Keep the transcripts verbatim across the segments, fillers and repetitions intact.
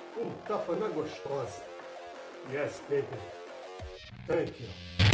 Puta, foi uma gostosa. Yes, baby. Thank you.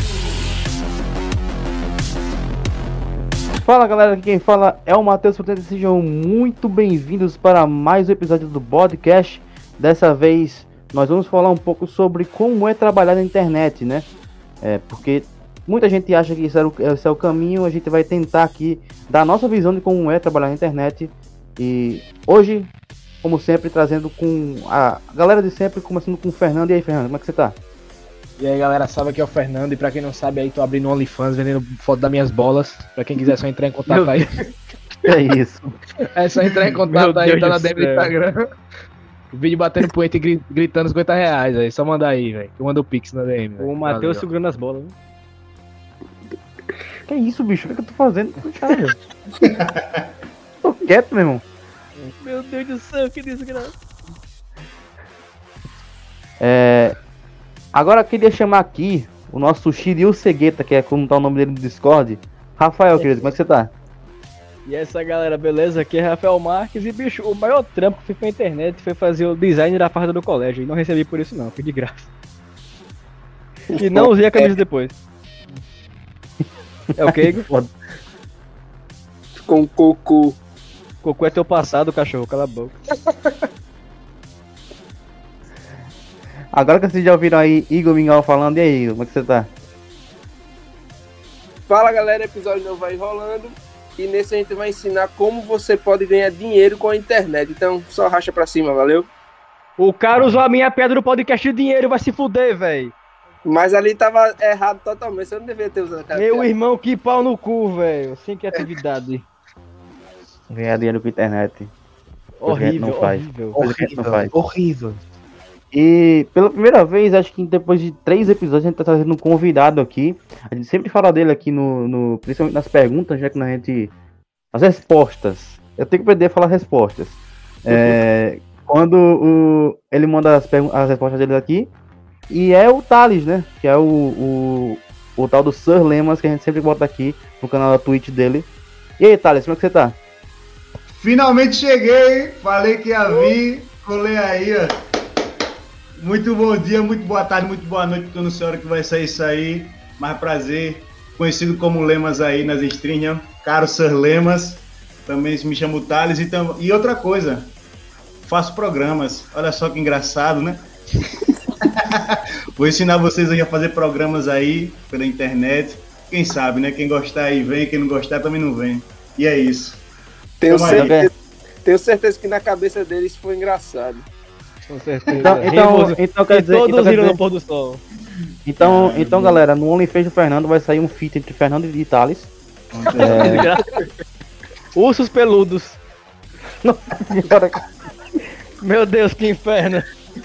Fala galera, aqui quem fala é o Matheus Fonteira. Sejam muito bem-vindos para mais um episódio do podcast. Dessa vez nós vamos falar um pouco sobre como é trabalhar na internet, né? É, porque muita gente acha que esse é, o, esse é o caminho. A gente vai tentar aqui dar a nossa visão de como é trabalhar na internet. E hoje, como sempre, trazendo com a galera de sempre, começando com o Fernando. E aí, Fernando, como é que você tá? E aí galera, sabe que é o Fernando, e pra quem não sabe aí, tô abrindo um OnlyFans, vendendo foto das minhas bolas. Pra quem quiser só entrar em contato Meu aí. É isso. É só entrar em contato Meu aí, Deus tá na do D M do céu. Instagram. O vídeo batendo punheta e gri- gritando cinquenta reais, aí. Só mandar aí, velho. Eu mando o Pix na D M. O véio. Matheus Valeu. segurando as bolas, né? Que isso, bicho? O que, é que eu tô fazendo? Cara, tô quieto, meu irmão. Meu Deus do céu, que desgraça. É... Agora eu queria chamar aqui o nosso Shiryu Segueta, que é como tá o nome dele no Discord. Rafael, querido, como é que você tá? E essa galera, beleza? Aqui é Rafael Marques e, bicho, o maior trampo que fui pra internet foi fazer o design da farda do colégio. E não recebi por isso não, foi de graça. E não usei a camisa depois. É o que, Igor? Foda. Com cocô. Cocô é teu passado, cachorro, cala a boca. Agora que vocês já ouviram aí Igor Mingau falando, e aí, Igor, como é que você tá? Fala galera, episódio novo vai rolando. E nesse a gente vai ensinar como você pode ganhar dinheiro com a internet. Então só racha pra cima, valeu? O cara usou a minha pedra do podcast de dinheiro, vai se fuder, velho. Mas ali tava errado totalmente. Você não devia ter usado aquela Meu piada. irmão, que pau no cu, velho. Sem criatividade. Ganhar dinheiro com a internet. Coisa que a gente Horrível, não faz. horrível. Coisa que a gente não faz. Horrível. E pela primeira vez, acho que depois de três episódios, a gente tá trazendo um convidado aqui. A gente sempre fala dele aqui, no, no principalmente nas perguntas, já que a gente. As respostas. Eu tenho que aprender a falar respostas. É, quando o, ele manda as, pergun- as respostas dele aqui. E é o Thales, né? Que é o, o, o tal do Sir Lemas, que a gente sempre bota aqui no canal da Twitch dele. E aí, Thales, como é que você tá? Finalmente cheguei, falei que ia vir, colei aí, ó. Muito bom dia, muito boa tarde, muito boa noite, porque eu não sei a hora que vai sair isso aí. Mas prazer, conhecido como Lemas aí nas streams, né? Caro Sir Lemas, também me chamo Thales. E, tam... e outra coisa, faço programas, olha só que engraçado, né? Vou ensinar vocês aí a fazer programas aí pela internet. Quem sabe, né? Quem gostar aí vem, quem não gostar também não vem. E é isso. Tenho, Tamo aí. certeza, tenho certeza que na cabeça dele isso foi engraçado. Com certeza. Então, então, Rimos- então quer e dizer. todos Então, quer riram dizer no pôr do sol. então, então, galera, no OnlyFans do Fernando vai sair um feat entre Fernando e Thales. É, Ursos peludos. agora- Meu Deus, que inferno.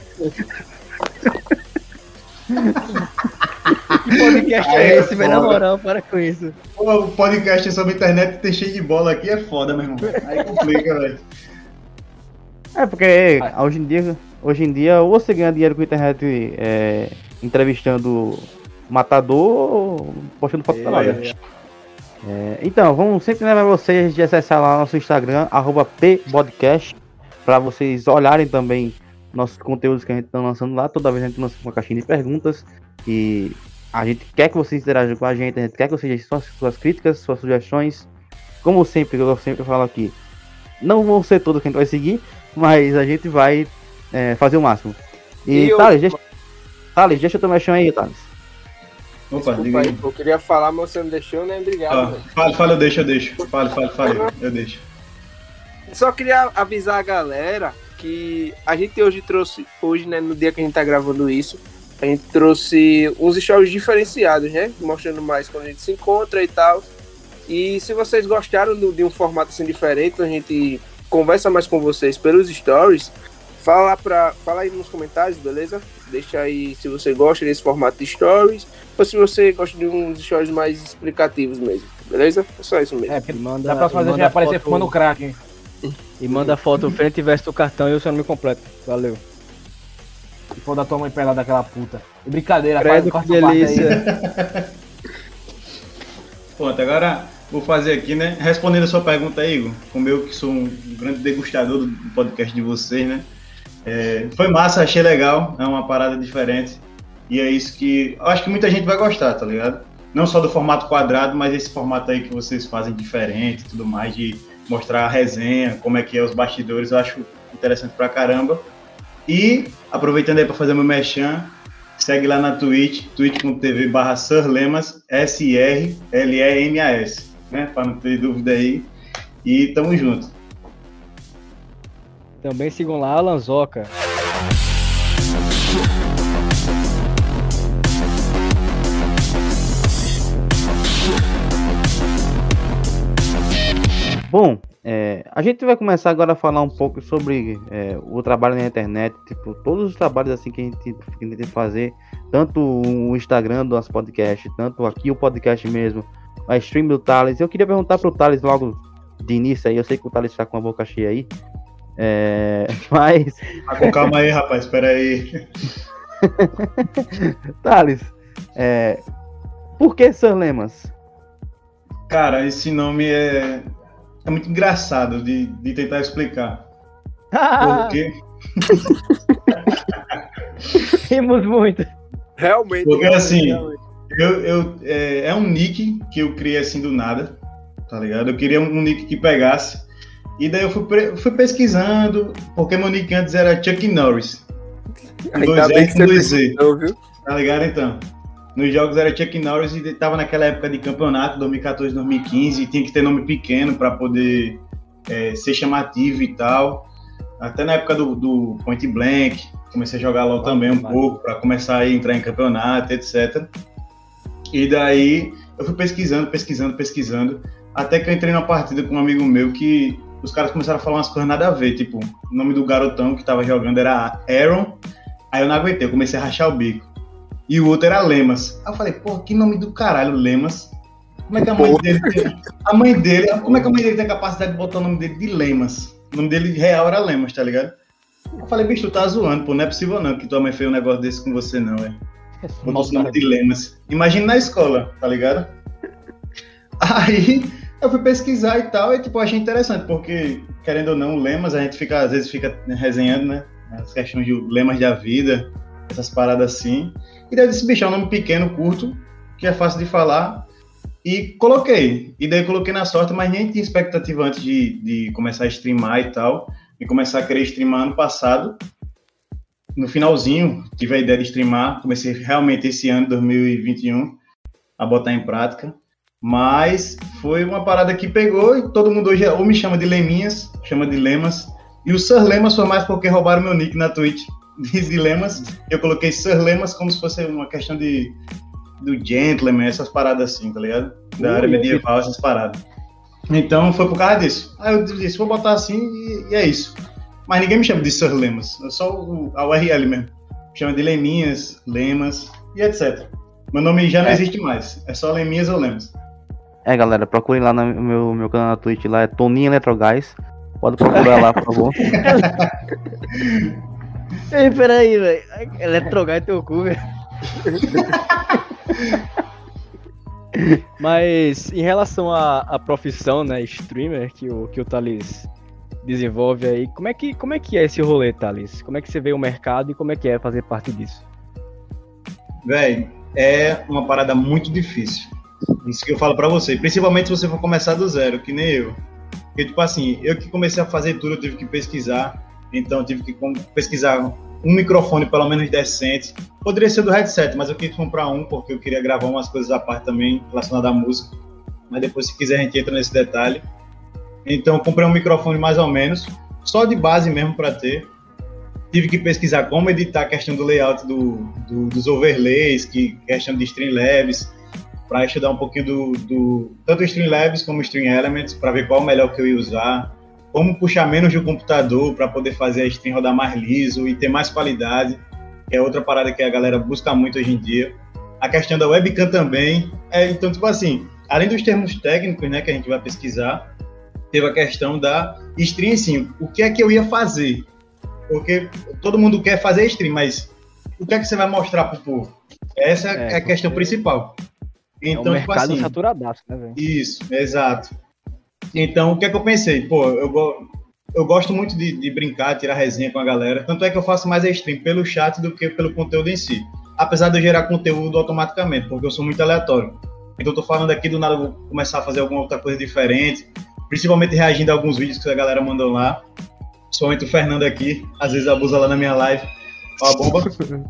Que podcast é esse, velho? Na moral, para com isso. Pô, o podcast sobre internet tem cheio de bola aqui, é foda, meu irmão. Aí complica, velho. É porque hoje em dia, hoje em dia, ou você ganha dinheiro com a internet é, entrevistando matador ou postando foto da nada. É, então, vamos sempre lembrar vocês de acessar lá nosso Instagram, arroba pbodcast, para vocês olharem também nossos conteúdos que a gente está lançando lá. Toda vez a gente lança uma caixinha de perguntas e a gente quer que vocês interajam com a gente, a gente quer que vocês deixem suas, suas críticas, suas sugestões. Como sempre, eu sempre falo aqui, não vão ser todos que a gente vai seguir, mas a gente vai é, fazer o máximo. E, E eu- Thales, deixa, Thales, deixa eu tomar chão aí, Thales. Opa, Desculpa diga aí, aí. eu queria falar, mas você não deixou, né? Obrigado. Ó, velho. fala, fala, eu deixo, eu deixo. Fala, fala, fala, eu deixo. Só queria avisar a galera que a gente hoje trouxe, hoje, né, no dia que a gente tá gravando isso, a gente trouxe uns stories diferenciados, né? Mostrando mais quando a gente se encontra e tal. E se vocês gostaram do- de um formato assim diferente, a gente conversa mais com vocês pelos stories, fala, pra, fala aí nos comentários, beleza? Deixa aí se você gosta desse formato de stories, ou se você gosta de uns stories mais explicativos mesmo, beleza? É só isso mesmo. É, porque Manda- da próxima vez a gente manda vai aparecer foto- fumando crack, hein? E manda foto frente e verso do cartão e o seu nome completo. Valeu. Se for da tua mãe pelada daquela puta. E brincadeira, Credo, faz que corta parte aí. delícia. Pronto, agora vou fazer aqui, né? Respondendo a sua pergunta aí, Igor, como eu que sou um grande degustador do podcast de vocês, né? É, foi massa, achei legal, é uma parada diferente. E é isso que eu acho que muita gente vai gostar, tá ligado? Não só do formato quadrado, mas esse formato aí que vocês fazem diferente e tudo mais, de mostrar a resenha, como é que é os bastidores, eu acho interessante pra caramba. E, aproveitando aí pra fazer meu merchan, segue lá na Twitch, twitch ponto tv barra Sir Lemas, S I R L E M A S, né? Pra não ter dúvida aí. E tamo junto. Também sigam lá a Lanzoca. Bom, é, a gente vai começar agora a falar um pouco sobre é, o trabalho na internet, tipo, todos os trabalhos assim que a gente, que a gente tem que fazer, tanto o Instagram do nosso podcast, tanto aqui o podcast mesmo, a stream do Thales. Eu queria perguntar pro Thales logo de início aí, eu sei que o Thales está com a boca cheia aí, é, mas... Tá com calma aí, rapaz, espera aí. Thales, é, por que Sir Lemas? Cara, esse nome é, é muito engraçado de, de tentar explicar. Porque, Rimos muito. Realmente. porque realmente, assim, realmente. eu, eu, é, é um nick que eu criei assim do nada, tá ligado? Eu queria um nick que pegasse. E daí eu fui, pre- fui pesquisando, porque meu nick antes era Chuck Norris. Com Ainda dois bem R que com você dois Z. pesquisou, viu? Tá ligado, então? Nos jogos era Chuck Norris e tava naquela época de campeonato, dois mil e quatorze, dois mil e quinze, e tinha que ter nome pequeno para poder é, ser chamativo e tal. Até na época do, do Point Blank, comecei a jogar LoL também um pouco, para começar a entrar em campeonato, etcétera. E daí eu fui pesquisando, pesquisando, pesquisando, até que eu entrei numa partida com um amigo meu que os caras começaram a falar umas coisas nada a ver, tipo, o nome do garotão que tava jogando era Aaron, aí eu não aguentei, eu comecei a rachar o bico. E o outro era Lemas. Aí eu falei, pô, que nome do caralho, Lemas. Como é que a mãe Porra. dele tem... A mãe dele... Como é que a mãe dele tem a capacidade de botar o nome dele de Lemas? O nome dele real era Lemas, tá ligado? Eu falei, bicho, tu tá zoando, pô, não é possível não que tua mãe fez um negócio desse com você não, é. Botou o nome de Lemas. Imagina na escola, tá ligado? Aí eu fui pesquisar e tal, e tipo, eu achei interessante, porque, querendo ou não, o Lemas, a gente fica, às vezes fica resenhando, né? As questões de lemas da vida, essas paradas assim. E daí eu disse, bicho, é um nome pequeno, curto, que é fácil de falar. E coloquei. E daí coloquei na sorte, mas nem tinha expectativa antes de, de começar a streamar e tal. E começar a querer streamar ano passado. No finalzinho, tive a ideia de streamar. Comecei realmente esse ano, dois mil e vinte e um, a botar em prática. Mas foi uma parada que pegou e todo mundo hoje ou me chama de Leminhas, chama de Lemas. E o Sir Lemas foi mais porque roubaram meu nick na Twitch. De Lemas, eu coloquei Sir Lemas como se fosse uma questão de do gentleman, essas paradas assim, tá ligado? Da área medieval, essas paradas. Então foi por causa disso. Aí eu disse, vou botar assim e, e é isso. Mas ninguém me chama de Sir Lemas, é só o, a U R L mesmo. Me chama de Leminhas, Lemas e etcétera. Meu nome já não É. existe mais, é só Leminhas ou Lemas. É, galera, procurem lá no meu, meu canal na Twitch, lá é Toninho Eletrogás. Pode procurar lá, por favor. Ei, peraí, velho. Eletrogar é teu cu, velho. Mas em relação à, à profissão, né, streamer, que o, que o Thales desenvolve aí, como é, que, como é que é esse rolê, Thales? Como é que você vê o mercado e como é que é fazer parte disso? Véi, é uma parada muito difícil. Isso que eu falo pra você. Principalmente se você for começar do zero, que nem eu. Porque, tipo assim, eu que comecei a fazer tudo, eu tive que pesquisar. Então, eu tive que pesquisar um microfone, pelo menos decente. Poderia ser do headset, mas eu quis comprar um, porque eu queria gravar umas coisas à parte também, relacionadas à música. Mas depois, se quiser, a gente entra nesse detalhe. Então, eu comprei um microfone mais ou menos, só de base mesmo para ter. Tive que pesquisar como editar a questão do layout do, do, dos overlays, que questão de Streamlabs, para estudar um pouquinho do, do tanto Streamlabs como Stream Elements, para ver qual o melhor que eu ia usar, como puxar menos do computador para poder fazer a stream rodar mais liso e ter mais qualidade, que é outra parada que a galera busca muito hoje em dia. A questão da webcam também. É, então, tipo assim, além dos termos técnicos, né, que a gente vai pesquisar, teve a questão da stream, sim. O que é que eu ia fazer? Porque todo mundo quer fazer stream, mas o que é que você vai mostrar pro povo? Essa é, é a questão principal. Então, é um mercado tipo assim, saturadaço, né, velho? isso, exato. Então, o que é que eu pensei? Pô, eu go... eu gosto muito de, de brincar, tirar resenha com a galera. Tanto é que eu faço mais a stream pelo chat do que pelo conteúdo em si. Apesar de eu gerar conteúdo automaticamente, porque eu sou muito aleatório. Então eu tô falando aqui, do nada eu vou começar a fazer alguma outra coisa diferente, principalmente reagindo a alguns vídeos que a galera mandou lá. Principalmente o Fernando aqui, às vezes abusa lá na minha live. Ó a bomba.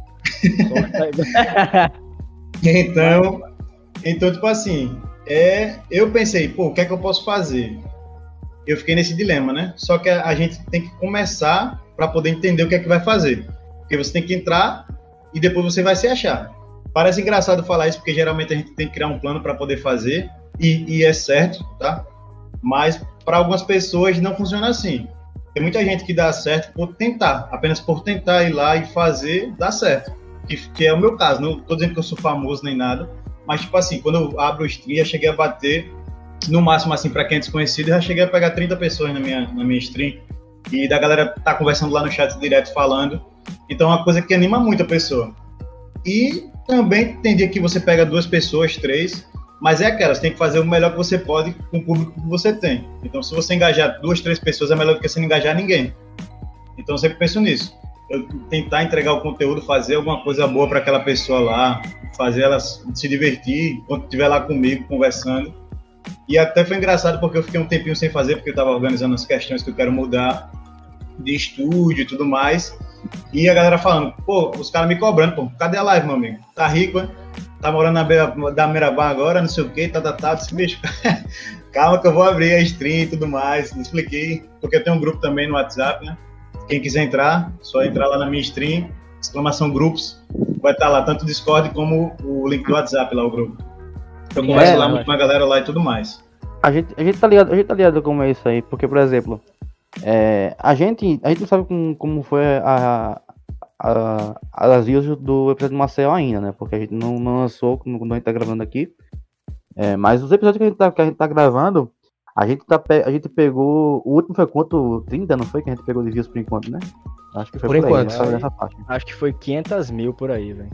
então, então, tipo assim, é, eu pensei, pô, o que é que eu posso fazer? Eu fiquei nesse dilema, né? Só que a, a gente tem que começar para poder entender o que é que vai fazer. Porque você tem que entrar e depois você vai se achar. Parece engraçado falar isso, porque geralmente a gente tem que criar um plano para poder fazer, e, e é certo, tá? Mas para algumas pessoas não funciona assim. Tem muita gente que dá certo por tentar, apenas por tentar ir lá e fazer, dá certo. Que, que é o meu caso, não tô dizendo que eu sou famoso nem nada, mas tipo assim, quando eu abro o stream, eu cheguei a bater, no máximo assim, para quem é desconhecido, eu já cheguei a pegar trinta pessoas na minha, na minha stream, e da galera tá conversando lá no chat direto, falando. Então é uma coisa que anima muito a pessoa. E também tem dia que você pega duas pessoas, três, mas é aquela, você tem que fazer o melhor que você pode com o público que você tem. Então, se você engajar duas, três pessoas, é melhor do que você não engajar ninguém. Então, eu sempre penso nisso. Eu tentar entregar o conteúdo, fazer alguma coisa boa para aquela pessoa lá, fazer ela se divertir enquanto estiver lá comigo, conversando. E até foi engraçado, porque eu fiquei um tempinho sem fazer, porque eu estava organizando as questões que eu quero mudar, de estúdio e tudo mais. E a galera falando, pô, os caras me cobrando, pô, cadê a live, meu amigo? Tá rico, hein? Tá morando na beira da Mirabá agora, não sei o que, tá, tá, tá, disse, bicho, calma que eu vou abrir a stream e tudo mais, não expliquei, porque eu tenho um grupo também no WhatsApp, né? Quem quiser entrar, só entrar lá na minha stream, exclamação grupos, vai estar lá tanto o Discord como o link do WhatsApp lá, o grupo. Eu converso É, lá muito com a galera lá e tudo mais. A gente, a gente tá ligado, a gente tá ligado como é isso aí, porque, por exemplo, é, a gente, a gente não sabe como, como foi a, a, as views do episódio do Marcel ainda, né? Porque a gente não, não lançou quando a gente tá gravando aqui. É, mas os episódios que a gente tá, que a gente tá gravando, a gente, tá, a gente pegou. O último foi quanto? trinta, não foi? Que a gente pegou de views por enquanto, né? Acho que foi Por por, enquanto. aí, né? Nessa parte. Acho que foi quinhentas mil por aí, velho.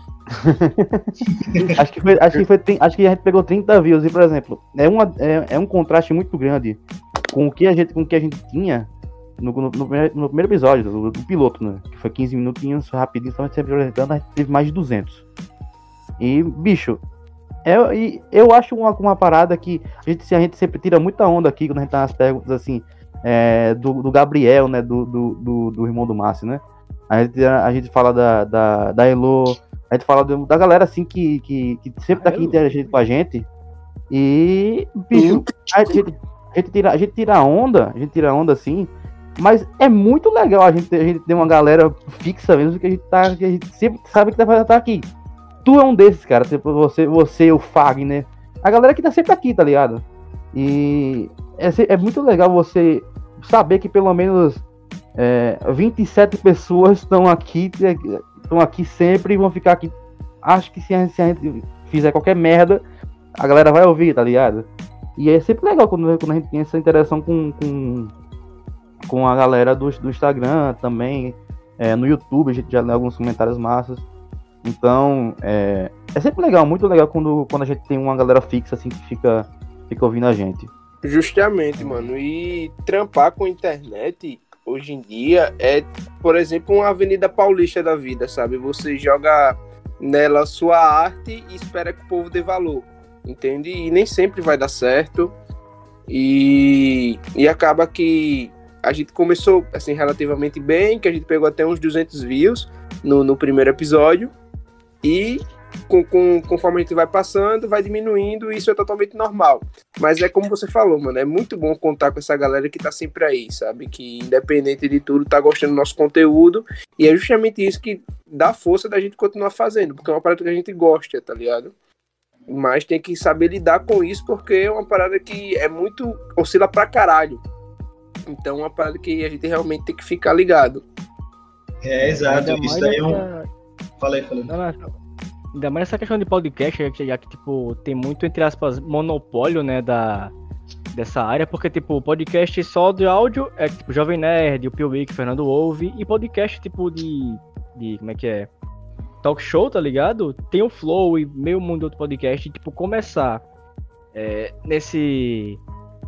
acho, que foi, acho, que foi, acho que a gente pegou trinta views. E, por exemplo, é, uma, é, é um contraste muito grande com o que a gente, com o que a gente tinha no, no, no, primeiro, no primeiro episódio, do, do piloto, né? Que foi quinze minutinhos, rapidinho, estava sempre apresentando, a gente teve mais de duzentos. E, bicho, eu, e eu acho uma, uma parada que a gente, a gente sempre tira muita onda aqui quando a gente tá nas perguntas assim, é, do, do Gabriel, né? Do, do, do, do irmão do Márcio, né? A gente, a gente fala da, da, da Elo, a gente fala do, da galera assim que, que, que sempre tá aqui interagindo com a gente. E, bicho, a gente, a gente tira a gente tira onda, a gente tira onda assim, mas é muito legal a gente, a gente ter uma galera fixa mesmo, que a gente tá, que a gente sempre sabe que tá, tá aqui. Tu é um desses, cara, tipo, você, você, o Fagner, a galera que tá sempre aqui, tá ligado? E é, é muito legal você saber que pelo menos é, vinte e sete pessoas estão aqui, estão aqui sempre e vão ficar aqui. Acho que se a, gente, se a gente fizer qualquer merda, a galera vai ouvir, tá ligado? E é sempre legal quando, quando a gente tem essa interação com, com, com a galera do, do Instagram também, é, no YouTube, a gente já lê alguns comentários massas. Então, é, é sempre legal, muito legal quando, quando a gente tem uma galera fixa assim que fica, fica ouvindo a gente. Justamente, mano. E trampar com internet hoje em dia é, por exemplo, uma Avenida Paulista da vida, sabe? Você joga nela sua arte e espera que o povo dê valor, entende? E nem sempre vai dar certo. E, e acaba que a gente começou assim relativamente bem, que a gente pegou até uns duzentos views no, no primeiro episódio. E com, com, conforme a gente vai passando, vai diminuindo, e isso é totalmente normal. Mas é como você falou, mano, é muito bom contar com essa galera que tá sempre aí, sabe? Que independente de tudo, tá gostando do nosso conteúdo. E é justamente isso que dá força da gente continuar fazendo, porque é uma parada que a gente gosta, tá ligado? Mas tem que saber lidar com isso, porque é uma parada que é muito... oscila pra caralho. Então é uma parada que a gente realmente tem que ficar ligado. É, exato. Ainda Isso mais daí é um... essa- Falei, falei. Não, não, ainda mais essa questão de podcast, já que, já que, tipo, tem muito, entre aspas, monopólio, né, da, dessa área, porque, tipo, podcast só de áudio é, tipo, Jovem Nerd, o Pio Wick, Fernando ouve, e podcast, tipo, de, de, como é que é, talk show, tá ligado? Tem o Flow e meio mundo de outro podcast, e, tipo, começar é, nesse,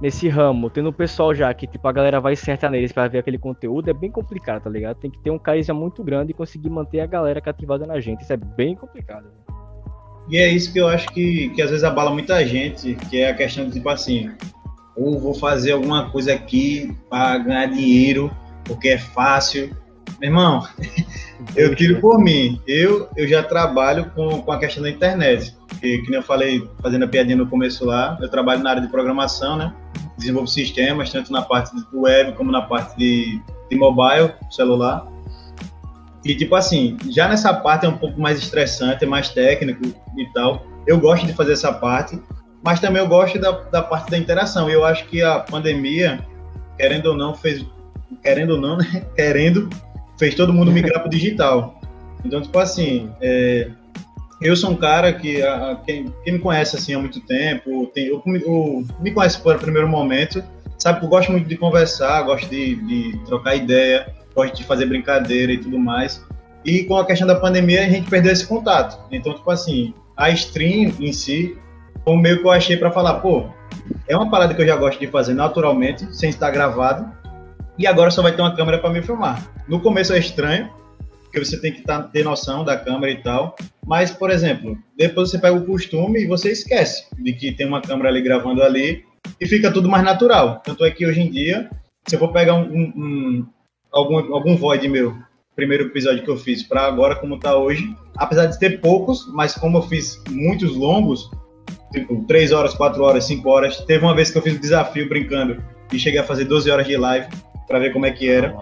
nesse ramo, tendo o pessoal já que, tipo, a galera vai certa neles pra ver aquele conteúdo, é bem complicado, tá ligado? Tem que ter um carisma muito grande e conseguir manter a galera cativada na gente. Isso é bem complicado. E é isso que eu acho que, que às vezes abala muita gente, que é a questão de, tipo assim, ou vou fazer alguma coisa aqui para ganhar dinheiro, porque é fácil. Meu irmão, eu tiro por mim. Eu, eu já trabalho com, com a questão da internet. Que, que nem eu falei, fazendo a piadinha no começo lá, eu trabalho na área de programação, né? Desenvolvo sistemas, tanto na parte do web como na parte de, de mobile, celular. E, tipo assim, já nessa parte é um pouco mais estressante, é mais técnico e tal. Eu gosto de fazer essa parte, mas também eu gosto da, da parte da interação. E eu acho que a pandemia, querendo ou não, fez... Querendo ou não, né? Querendo, fez todo mundo migrar para o digital. Então, tipo assim, é, eu sou um cara que, a, quem, quem me conhece assim há muito tempo, tem, eu, eu, me conhece por primeiro momento, sabe que eu gosto muito de conversar, gosto de, de trocar ideia, gosto de fazer brincadeira e tudo mais. E com a questão da pandemia, a gente perdeu esse contato. Então, tipo assim, a stream em si, foi meio que eu achei para falar, pô, é uma parada que eu já gosto de fazer naturalmente, sem estar gravado, e agora só vai ter uma câmera para me filmar. No começo é estranho, porque você tem que tá, ter noção da câmera e tal, mas, por exemplo, depois você pega o costume e você esquece de que tem uma câmera ali gravando ali, e fica tudo mais natural. Tanto é que hoje em dia, se eu for pegar um, um, um, algum, algum void meu, primeiro episódio que eu fiz, para agora como tá hoje, apesar de ter poucos, mas como eu fiz muitos longos, tipo três horas, quatro horas, cinco horas, teve uma vez que eu fiz um desafio brincando e cheguei a fazer doze horas de live, para ver como é que era.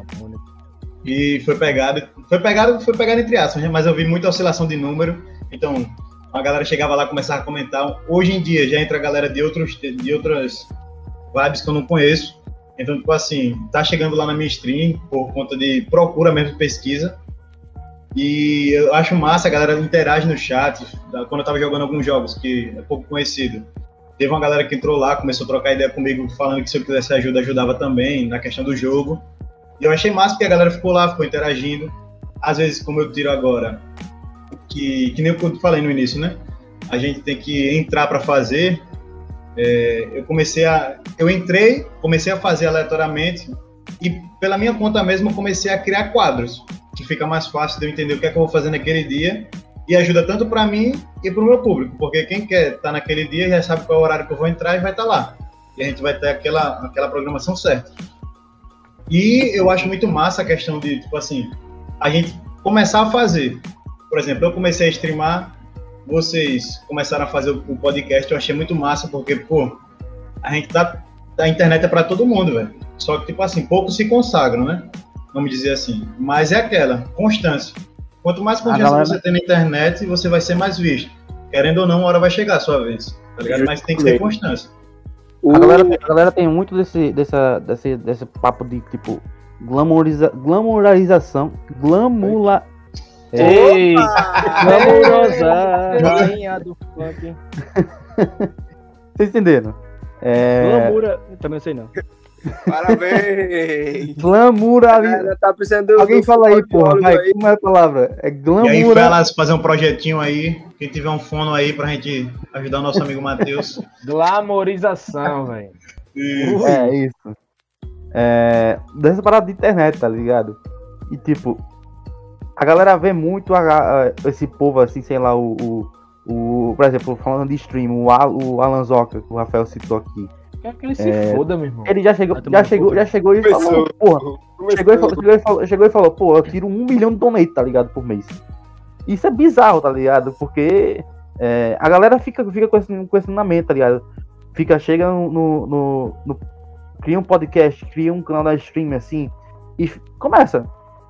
E foi pegado, foi pegado, foi pegado entre aspas, mas eu vi muita oscilação de número, então a galera chegava lá e começava a comentar. Hoje em dia já entra a galera de, outros, de outras vibes que eu não conheço, então tipo assim, tá chegando lá na minha stream por conta de procura mesmo, pesquisa, e eu acho massa, a galera interage no chat, quando eu tava jogando alguns jogos que é pouco conhecido, teve uma galera que entrou lá, começou a trocar ideia comigo, falando que se eu quisesse ajuda, ajudava também na questão do jogo. E eu achei massa porque a galera ficou lá, ficou interagindo. Às vezes, como eu tiro agora, que, que nem eu falei no início, né? A gente tem que entrar para fazer. É, eu comecei a... Eu entrei, comecei a fazer aleatoriamente e pela minha conta mesmo eu comecei a criar quadros, que fica mais fácil de eu entender o que é que eu vou fazer naquele dia e ajuda tanto para mim e para o meu público, porque quem quer estar naquele dia já sabe qual é o horário que eu vou entrar e vai estar lá. E a gente vai ter aquela, aquela programação certa. E eu acho muito massa a questão de, tipo assim, a gente começar a fazer. Por exemplo, eu comecei a streamar, vocês começaram a fazer o podcast, eu achei muito massa, porque, pô, a gente tá... A internet é para todo mundo, velho. Só que, tipo assim, poucos se consagram, né? Vamos dizer assim. Mas é aquela, constância. Quanto mais confiança galera... você tem na internet, você vai ser mais visto. Querendo ou não, uma hora vai chegar a sua vez, tá ligado? Mas tem que ter constância. A galera, a galera tem muito desse, dessa, desse, desse papo de, tipo, glamouriza, glamourização. Glamula... Ei! Glamourosa, rainha do funk. Vocês entenderam? É... Glamoura... Também não sei não. Parabéns! Glamouralização. Tá precisando Alguém do fala aí, porra. Vai, aí. como é a palavra? É glamoura... E aí, Felas, fazer um projetinho aí. Quem tiver um fono aí pra gente ajudar o nosso amigo Matheus. Glamorização, velho. É, isso. É... Dessa parada de internet, tá ligado? E, tipo, a galera vê muito a, a, esse povo, assim, sei lá, o... o, o por exemplo, falando de stream, o, Al, o Alan Zoca, que o Rafael citou aqui. Quer que ele se é, foda, meu irmão. Ele já chegou, já chegou, já chegou e falou, porra. Chegou e falou, chegou e falou, chegou e falou, pô, eu tiro um milhão de donate, tá ligado, por mês. Isso é bizarro, tá ligado? Porque é, a galera fica, fica com esse questionamento, tá ligado? Fica, chega no, no, no, no. Cria um podcast, cria um canal da stream assim. E começa.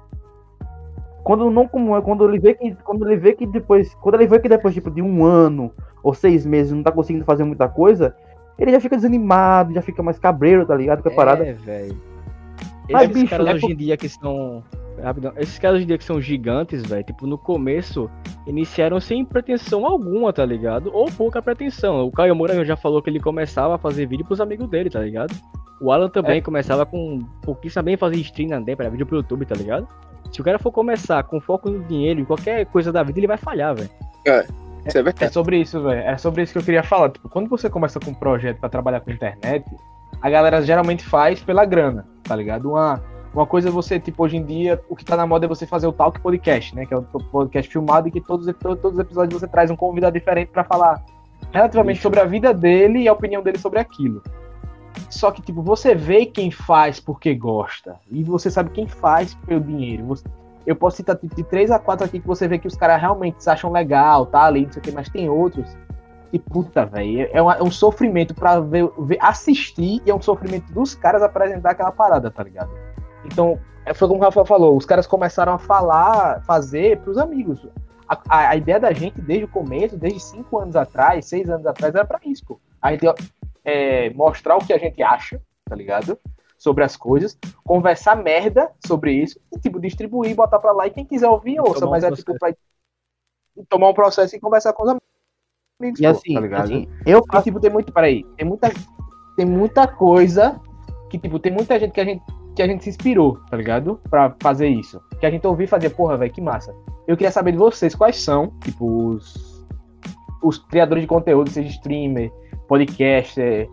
Quando não como quando ele vê que quando ele vê que depois, quando ele vê que depois tipo de um ano ou seis meses não tá conseguindo fazer muita coisa, ele já fica desanimado, já fica mais cabreiro, tá ligado? Com a parada. É, velho. Mas, Esses bicho, caras é hoje por... em dia que são rapidão, esses caras hoje em dia que são gigantes, velho, tipo, no começo iniciaram sem pretensão alguma, tá ligado? Ou pouca pretensão. O Caio Moura já falou que ele começava a fazer vídeo pros amigos dele, tá ligado? O Alan também é. começava com pouquíssimo bem fazer stream na para vídeo pro YouTube, tá ligado? Se o cara for começar com foco no dinheiro, em qualquer coisa da vida, ele vai falhar, velho. É, isso é verdade. É sobre isso, velho. É sobre isso que eu queria falar. Tipo, quando você começa com um projeto pra trabalhar com internet, a galera geralmente faz pela grana, tá ligado? Uma, uma coisa é você, tipo, hoje em dia, o que tá na moda é você fazer o Talk Podcast, né? Que é o podcast filmado e que todos, todos, todos os episódios você traz um convidado diferente pra falar relativamente Isso. sobre a vida dele e a opinião dele sobre aquilo. Só que, tipo, você vê quem faz porque gosta. E você sabe quem faz pelo dinheiro. Você, eu posso citar tipo, de três a quatro aqui que você vê que os caras realmente se acham legal, tá ali, não sei o que, mas tem outros que, puta, velho, é, é um sofrimento pra ver, ver, assistir e é um sofrimento dos caras apresentar aquela parada, tá ligado? Então, foi como o Rafael falou, os caras começaram a falar, fazer pros amigos. A, a, a ideia da gente, desde o começo, desde cinco anos atrás, seis anos atrás, era pra isso, pô. A gente é, mostrar o que a gente acha, tá ligado? Sobre as coisas, conversar merda sobre isso, e, tipo, distribuir, botar pra lá, e quem quiser ouvir, ouça, mas um é, tipo, pra tomar um processo e conversar com os amigos. E assim, tá ligado? assim eu faço... E, tipo, tem muito, peraí, tem muita, tem muita coisa que, tipo, tem muita gente que a gente, que a gente se inspirou, tá ligado? Pra fazer isso. Que a gente ouviu e fazia, porra, velho, que massa. Eu queria saber de vocês quais são, tipo, os, os criadores de conteúdo, seja streamer, podcaster,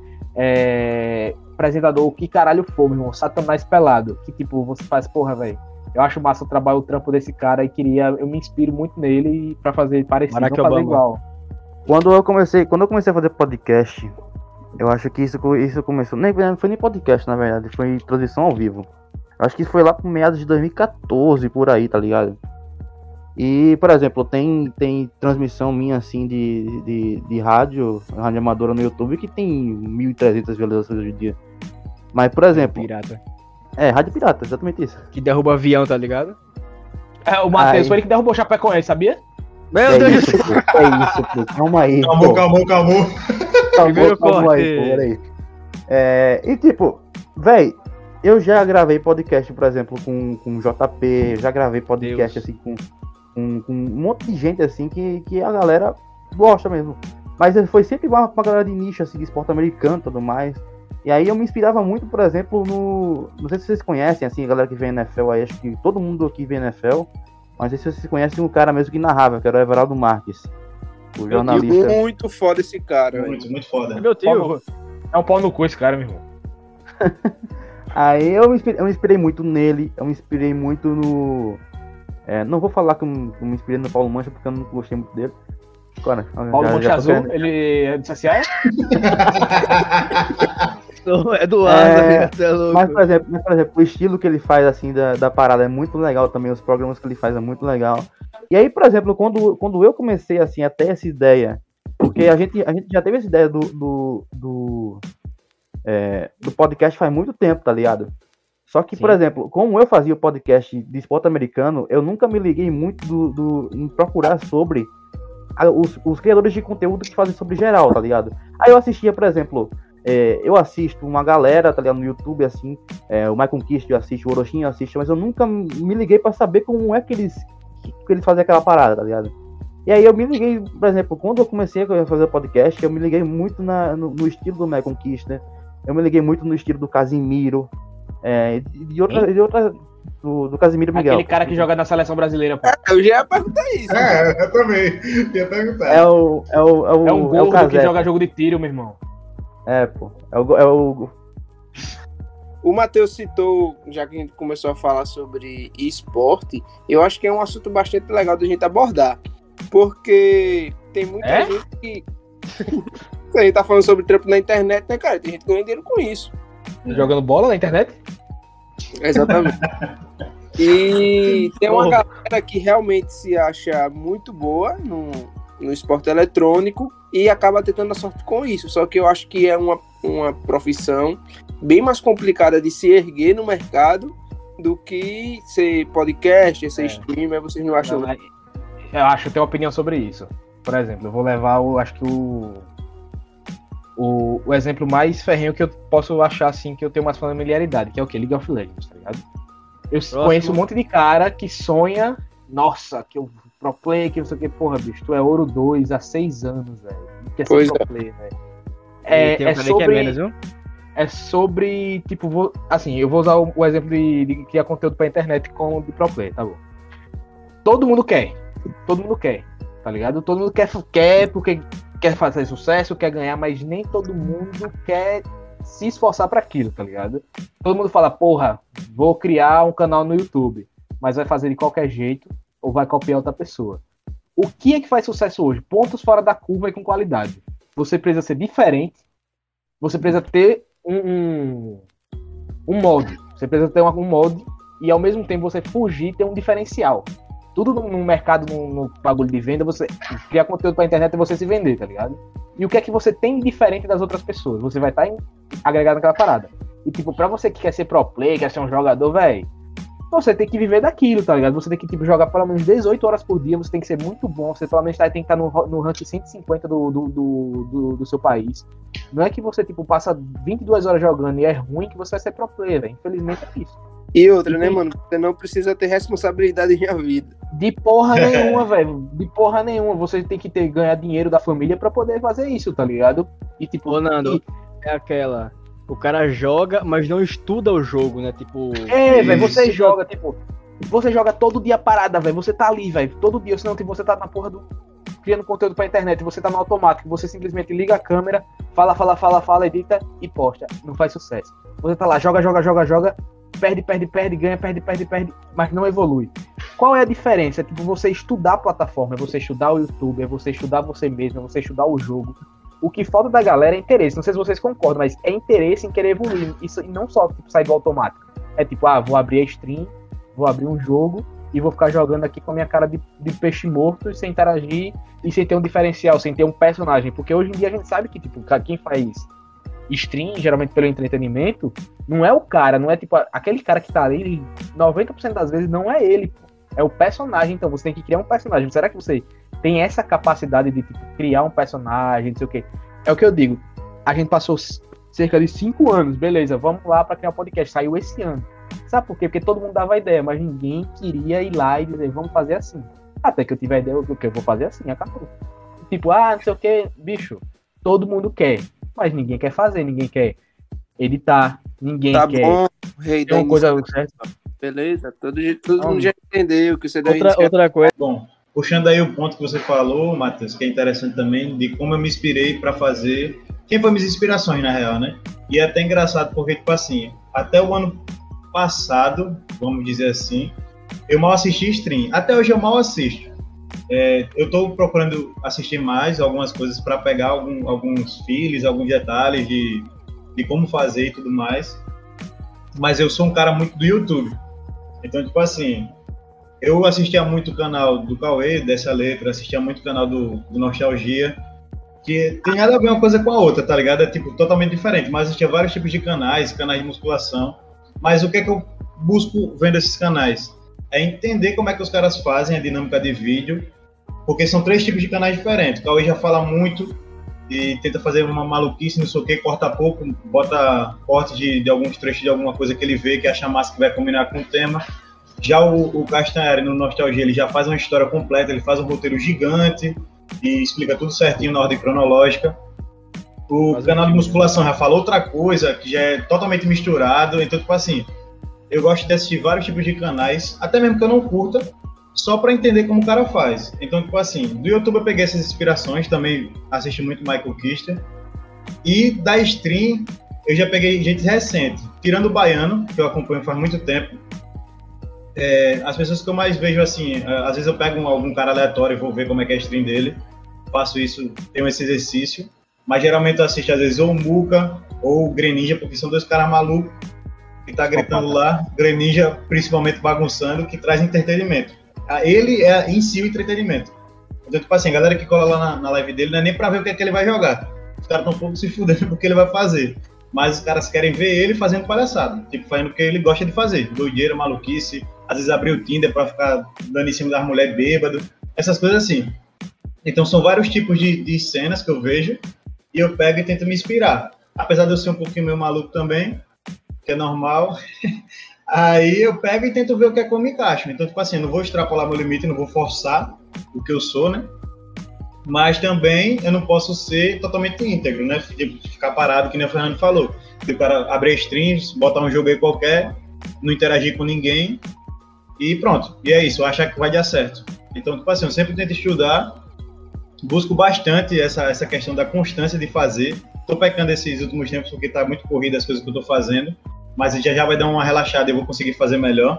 é, apresentador, o que caralho for, meu irmão, Satanás pelado. Que, tipo, você faz, porra, velho, eu acho massa o trabalho, o trampo desse cara e queria, eu me inspiro muito nele pra fazer parecido, não fazer igual. Quando eu comecei, quando eu comecei a fazer podcast, eu acho que isso, isso começou, nem não foi nem podcast, na verdade, foi transmissão ao vivo. Eu acho que foi lá por meados de dois mil e catorze, por aí, tá ligado? E, por exemplo, tem, tem transmissão minha, assim, de, de, de rádio, rádio amadora no YouTube, que tem mil e trezentas visualizações hoje em dia. Mas, por exemplo... Pirata. É, rádio pirata, exatamente isso. Que derruba avião, tá ligado? É, o Matheus foi ele que derrubou o Chapecoense, sabia? Meu é Deus! Isso, pô, é isso, pô. Calma aí, Calma, pô. calma, calma. Primeiro calma, calma corte. aí, pô, peraí. É, e tipo, véi, eu já gravei podcast, por exemplo, com, com J P, já gravei podcast, Deus. assim, com, com, com um monte de gente, assim, que, que a galera gosta mesmo. Mas foi sempre uma, uma galera de nicho, assim, de esporte americano e tudo mais. E aí eu me inspirava muito, por exemplo, no... Não sei se vocês conhecem, assim, a galera que vê N F L aí, acho que todo mundo aqui vê N F L. Mas não sei se vocês conhecem um cara mesmo que narrava, que era o Everaldo Marques. O jornalista. Muito foda esse cara. Muito, velho. muito foda. É meu tio. É um pau no cu esse cara, meu irmão. Aí eu me, inspirei, eu me inspirei muito nele, eu me inspirei muito no... É, não vou falar que eu, eu me inspirei no Paulo Mancha, porque eu não gostei muito dele. Agora, Paulo já, Mancha já Azul, querendo... ele é do C S A? É do ar, É, você é louco. Mas por, exemplo, mas, por exemplo, o estilo que ele faz, assim, da, da parada é muito legal também, os programas que ele faz é muito legal. E aí, por exemplo, quando, quando eu comecei, assim, a ter essa ideia, porque a gente, a gente já teve essa ideia do, do, do, é, do podcast faz muito tempo, tá ligado? Só que, Sim. por exemplo, como eu fazia o podcast de esporte americano, eu nunca me liguei muito do, do, em procurar sobre a, os, os criadores de conteúdo que fazem sobre geral, tá ligado? Aí eu assistia, por exemplo... É, eu assisto uma galera, tá ligado, no YouTube, assim, é, o Michael Kister eu assisto, o Orochinho eu assisto, mas eu nunca me liguei pra saber como é que eles, que eles fazem aquela parada, tá ligado? E aí eu me liguei, por exemplo, quando eu comecei a fazer o podcast, eu me liguei muito na, no, no estilo do Michael Kister, eu me liguei muito no estilo do Casimiro, é, de outra, de outra do, do Casimiro Miguel. Aquele cara que joga na seleção brasileira, pô. É, eu já ia perguntar isso. É, eu também. Ia perguntar. É o, é o, é o, É um é o gordo que Casé. joga jogo de tiro, meu irmão. É, pô, é o, é o... O Matheus citou, já que a gente começou a falar sobre esporte, eu acho que é um assunto bastante legal da gente abordar. Porque tem muita É? gente que... A gente tá falando sobre trampo na internet, né, cara? Tem gente que ganha dinheiro com isso. Jogando bola na internet? Exatamente. E tem uma Oh. galera que realmente se acha muito boa no, no esporte eletrônico e acaba tentando a sorte com isso. Só que eu acho que é uma, uma profissão bem mais complicada de se erguer no mercado do que ser podcast, ser É. streamer. Vocês não acham? Não, eu acho que eu tenho uma opinião sobre isso. Por exemplo, eu vou levar o, acho que o, o, o exemplo mais ferrenho que eu posso achar assim, que eu tenho mais familiaridade, que é o que? League of Legends, tá ligado? Eu Próximo. conheço um monte de cara que sonha, nossa, que eu pro play, que não sei o que, porra, bicho, tu é ouro dois há seis anos, velho. Quer ser Pois pro é. play, velho. E É, tem um é cara sobre... que é menos, viu? É sobre, tipo, vou, assim, eu vou usar o, o exemplo de, de criar conteúdo pra internet com de pro player, tá bom? Todo mundo quer, todo mundo quer, tá ligado? Todo mundo quer, quer porque quer fazer sucesso, quer ganhar, mas nem todo mundo quer se esforçar pra aquilo, tá ligado? Todo mundo fala, porra, vou criar um canal no YouTube, mas vai fazer de qualquer jeito ou vai copiar outra pessoa. O que é que faz sucesso hoje? Pontos fora da curva e com qualidade. Você precisa ser diferente, você precisa ter um, um, um molde, você precisa ter um molde e ao mesmo tempo você fugir e ter um diferencial. Tudo no, no mercado, no, no bagulho de venda, você criar conteúdo pra internet e você se vender, tá ligado? E o que é que você tem diferente das outras pessoas? Você vai estar agregado naquela parada. E tipo, pra você que quer ser pro player, quer ser um jogador, velho, você tem que viver daquilo, tá ligado? Você tem que tipo, jogar pelo menos dezoito horas por dia, você tem que ser muito bom, você pelo menos tem que estar no, no ranking cento e cinquenta do, do, do, do, do seu país. Não é que você tipo, passa vinte e duas horas jogando e é ruim que você vai ser pro player, velho. Infelizmente é isso. E outra, né, mano? Você não precisa ter responsabilidade em a vida. De porra nenhuma, velho. De porra nenhuma. Você tem que ter, ganhar dinheiro da família pra poder fazer isso, tá ligado? E tipo, Ô, Nando, é aquela... O cara joga, mas não estuda o jogo, né? Tipo... É, velho, você joga, tipo... Você joga todo dia parada, velho. Você tá ali, velho. Todo dia, senão tipo, você tá na porra do... criando conteúdo pra internet, você tá no automático, você simplesmente liga a câmera, fala, fala, fala, fala, edita e posta. Não faz sucesso. Você tá lá, joga, joga, joga, joga, perde, perde, perde, ganha, perde, perde, perde, mas não evolui. Qual é a diferença? É tipo você estudar a plataforma, é você estudar o YouTube, é você estudar você mesmo, é você estudar o jogo. O que falta da galera é interesse. Não sei se vocês concordam, mas é interesse em querer evoluir. Isso, e não só tipo, sair do automático. É tipo, ah, vou abrir a stream, vou abrir um jogo e vou ficar jogando aqui com a minha cara de, de peixe morto, sem interagir e sem ter um diferencial, sem ter um personagem. Porque hoje em dia a gente sabe que tipo, quem faz stream, geralmente pelo entretenimento, não é o cara, não é tipo aquele cara que tá ali, noventa por cento das vezes não é ele, é o personagem. Então você tem que criar um personagem. Será que você tem essa capacidade de tipo, criar um personagem, não sei o quê? É o que eu digo, a gente passou cerca de cinco anos, beleza, vamos lá pra criar um podcast, saiu esse ano. Sabe por quê? Porque todo mundo dava ideia, mas ninguém queria ir lá e dizer, vamos fazer assim. Até que eu tive a ideia, o que eu vou fazer assim, acabou. Tipo, ah, não sei o que, bicho, todo mundo quer, mas ninguém quer fazer, ninguém quer editar, ninguém tá quer... bom, rei tem uma coisa certa. Beleza, todo, todo mundo já entendeu que você deu Outra, outra coisa. Bom, puxando aí o ponto que você falou, Matheus, que é interessante também, de como eu me inspirei para fazer, quem foi minhas inspirações, na real, né? E é até engraçado, porque, tipo assim, até o ano passado, vamos dizer assim, eu mal assisti stream. Até hoje eu mal assisto. É, eu tô procurando assistir mais algumas coisas para pegar algum, alguns feels, alguns detalhes de, de como fazer e tudo mais. Mas eu sou um cara muito do YouTube. Então, tipo assim, eu assistia muito o canal do Cauê, dessa letra, assistia muito o canal do, do Nostalgia, que tem nada a ver uma coisa com a outra, tá ligado? É tipo totalmente diferente, mas assistia vários tipos de canais, canais de musculação. Mas o que é que eu busco vendo esses canais? É entender como é que os caras fazem a dinâmica de vídeo, porque são três tipos de canais diferentes. O Cauê já fala muito e tenta fazer uma maluquice, não sei o que, corta pouco, bota corte de, de alguns trechos de alguma coisa que ele vê, que acha massa, que vai combinar com o tema. Já o, o Castanhari, no Nostalgia, ele já faz uma história completa, ele faz um roteiro gigante e explica tudo certinho na ordem cronológica. O Faz canal de musculação já fala outra coisa, que já é totalmente misturado. Então, tipo assim, eu gosto de assistir vários tipos de canais, até mesmo que eu não curta, só para entender como o cara faz. Então, tipo assim, do YouTube eu peguei essas inspirações, também assisti muito Michael Kister. E da stream, eu já peguei gente recente, tirando o Baiano, que eu acompanho faz muito tempo. É, as pessoas que eu mais vejo, assim, às vezes eu pego um, algum cara aleatório e vou ver como é que é a stream dele. Faço isso, tenho esse exercício. Mas geralmente eu assisto, às vezes, ou o Muca ou o Greninja, porque são dois caras malucos que tá gritando lá. Greninja, principalmente bagunçando, que traz entretenimento. Ele é em si o entretenimento. Então, tipo assim, a galera que cola lá na, na live dele não é nem pra ver o que é que ele vai jogar. Os caras estão um pouco se fudendo porque ele vai fazer. Mas os caras querem ver ele fazendo palhaçada. Tipo, fazendo o que ele gosta de fazer. Doideira, maluquice. Às vezes abrir o Tinder pra ficar dando em cima das mulheres bêbado. Essas coisas assim. Então são vários tipos de, de cenas que eu vejo. E eu pego e tento me inspirar. Apesar de eu ser um pouquinho meio maluco também, que é normal, aí eu pego e tento ver o que é que eu me encaixo. Então, tipo assim, não vou extrapolar meu limite, não vou forçar o que eu sou, né? Mas também eu não posso ser totalmente íntegro, né? Ficar parado, que nem o Fernando falou. O cara abrir streams, botar um jogo aí qualquer, não interagir com ninguém e pronto. E é isso, eu achar que vai dar certo. Então, tipo assim, eu sempre tento estudar. Busco bastante essa, essa questão da constância de fazer. tô pecando esses últimos tempos porque tá muito corrida as coisas que eu tô fazendo, mas já já vai dar uma relaxada e eu vou conseguir fazer melhor.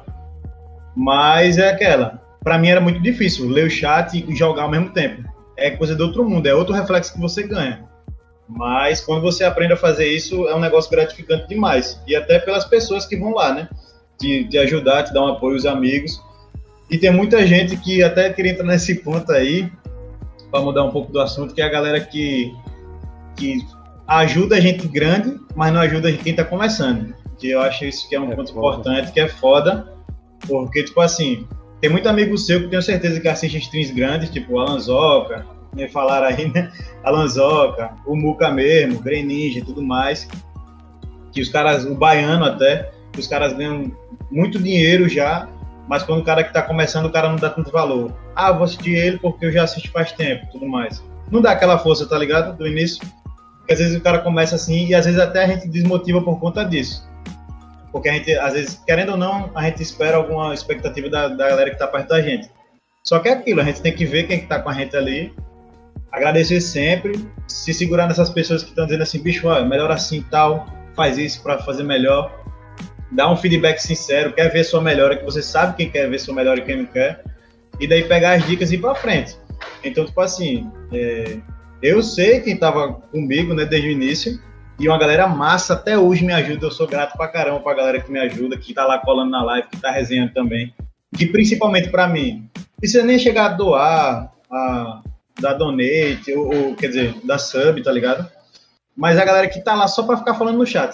Mas é aquela, pra mim era muito difícil ler o chat e jogar ao mesmo tempo. É coisa do outro mundo, é outro reflexo que você ganha. Mas quando você aprende a fazer isso, é um negócio gratificante demais. E até pelas pessoas que vão lá, né? Te, te ajudar, te dar um apoio, os amigos. E tem muita gente que até queria entrar nesse ponto aí, para mudar um pouco do assunto, que é a galera que, que ajuda a gente grande, mas não ajuda quem tá começando. Que eu acho isso que é um é ponto foda. Importante, que é foda, porque, tipo assim, tem muito amigo seu que tenho certeza que assiste streams grandes, tipo o Alan Zoca, né, falaram aí, né? Alan Zoca, o Muca mesmo, Grey Ninja e tudo mais, que os caras, o Baiano até, que os caras ganham muito dinheiro já, mas quando o cara que tá começando, o cara não dá tanto valor. Ah, vou assistir ele porque eu já assisto faz tempo, tudo mais. Não dá aquela força, tá ligado? Do início. Porque às vezes o cara começa assim e às vezes até a gente desmotiva por conta disso. Porque a gente, às vezes, querendo ou não, a gente espera alguma expectativa da, da galera que tá perto da gente. Só que é aquilo, a gente tem que ver quem que tá com a gente ali, agradecer sempre, se segurar nessas pessoas que estão dizendo assim, bicho, ó, melhor assim e tal, faz isso pra fazer melhor. Dá um feedback sincero, quer ver sua melhora, que você sabe quem quer ver sua melhora e quem não quer, e daí pegar as dicas e ir pra frente. Então, tipo assim, é, eu sei quem tava comigo, né, desde o início, e uma galera massa até hoje me ajuda, eu sou grato pra caramba pra galera que me ajuda, que tá lá colando na live, que tá resenhando também, que principalmente pra mim, não precisa nem chegar a doar, a dar donate, ou, ou quer dizer, dar sub, tá ligado? Mas a galera que tá lá só pra ficar falando no chat.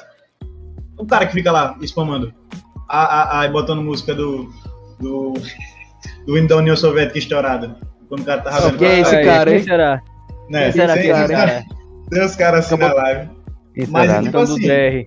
O cara que fica lá spamando, a, a, a, botando música do, do, do hino da União Soviética estourada. Quando o cara tava vendo. Quem é esse cara, hein? Será? Né? Quem será tem, que é cara? Tem uns caras assim na live. Mas, será, tipo né? assim,